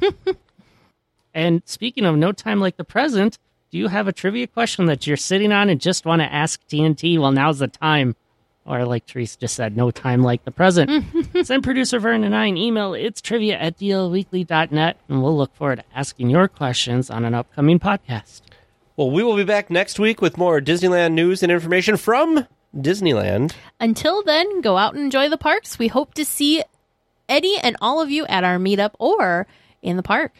Speaker 6: And speaking of no time like the present, do you have a trivia question that you're sitting on and just want to ask TNT? Well, now's the time. Or like Teresa just said, no time like the present. Send producer Vern and I an email. It's trivia@dlweekly.net, and we'll look forward to asking your questions on an upcoming podcast.
Speaker 2: Well, we will be back next week with more Disneyland news and information from Disneyland.
Speaker 1: Until then, go out and enjoy the parks. We hope to see Eddie and all of you at our meetup or in the park.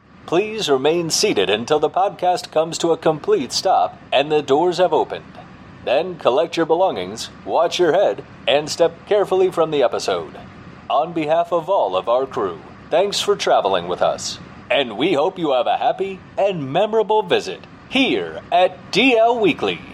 Speaker 3: Please remain seated until the podcast comes to a complete stop and the doors have opened. Then collect your belongings, watch your head, and step carefully from the episode. On behalf of all of our crew, thanks for traveling with us. And we hope you have a happy and memorable visit here at DL Weekly.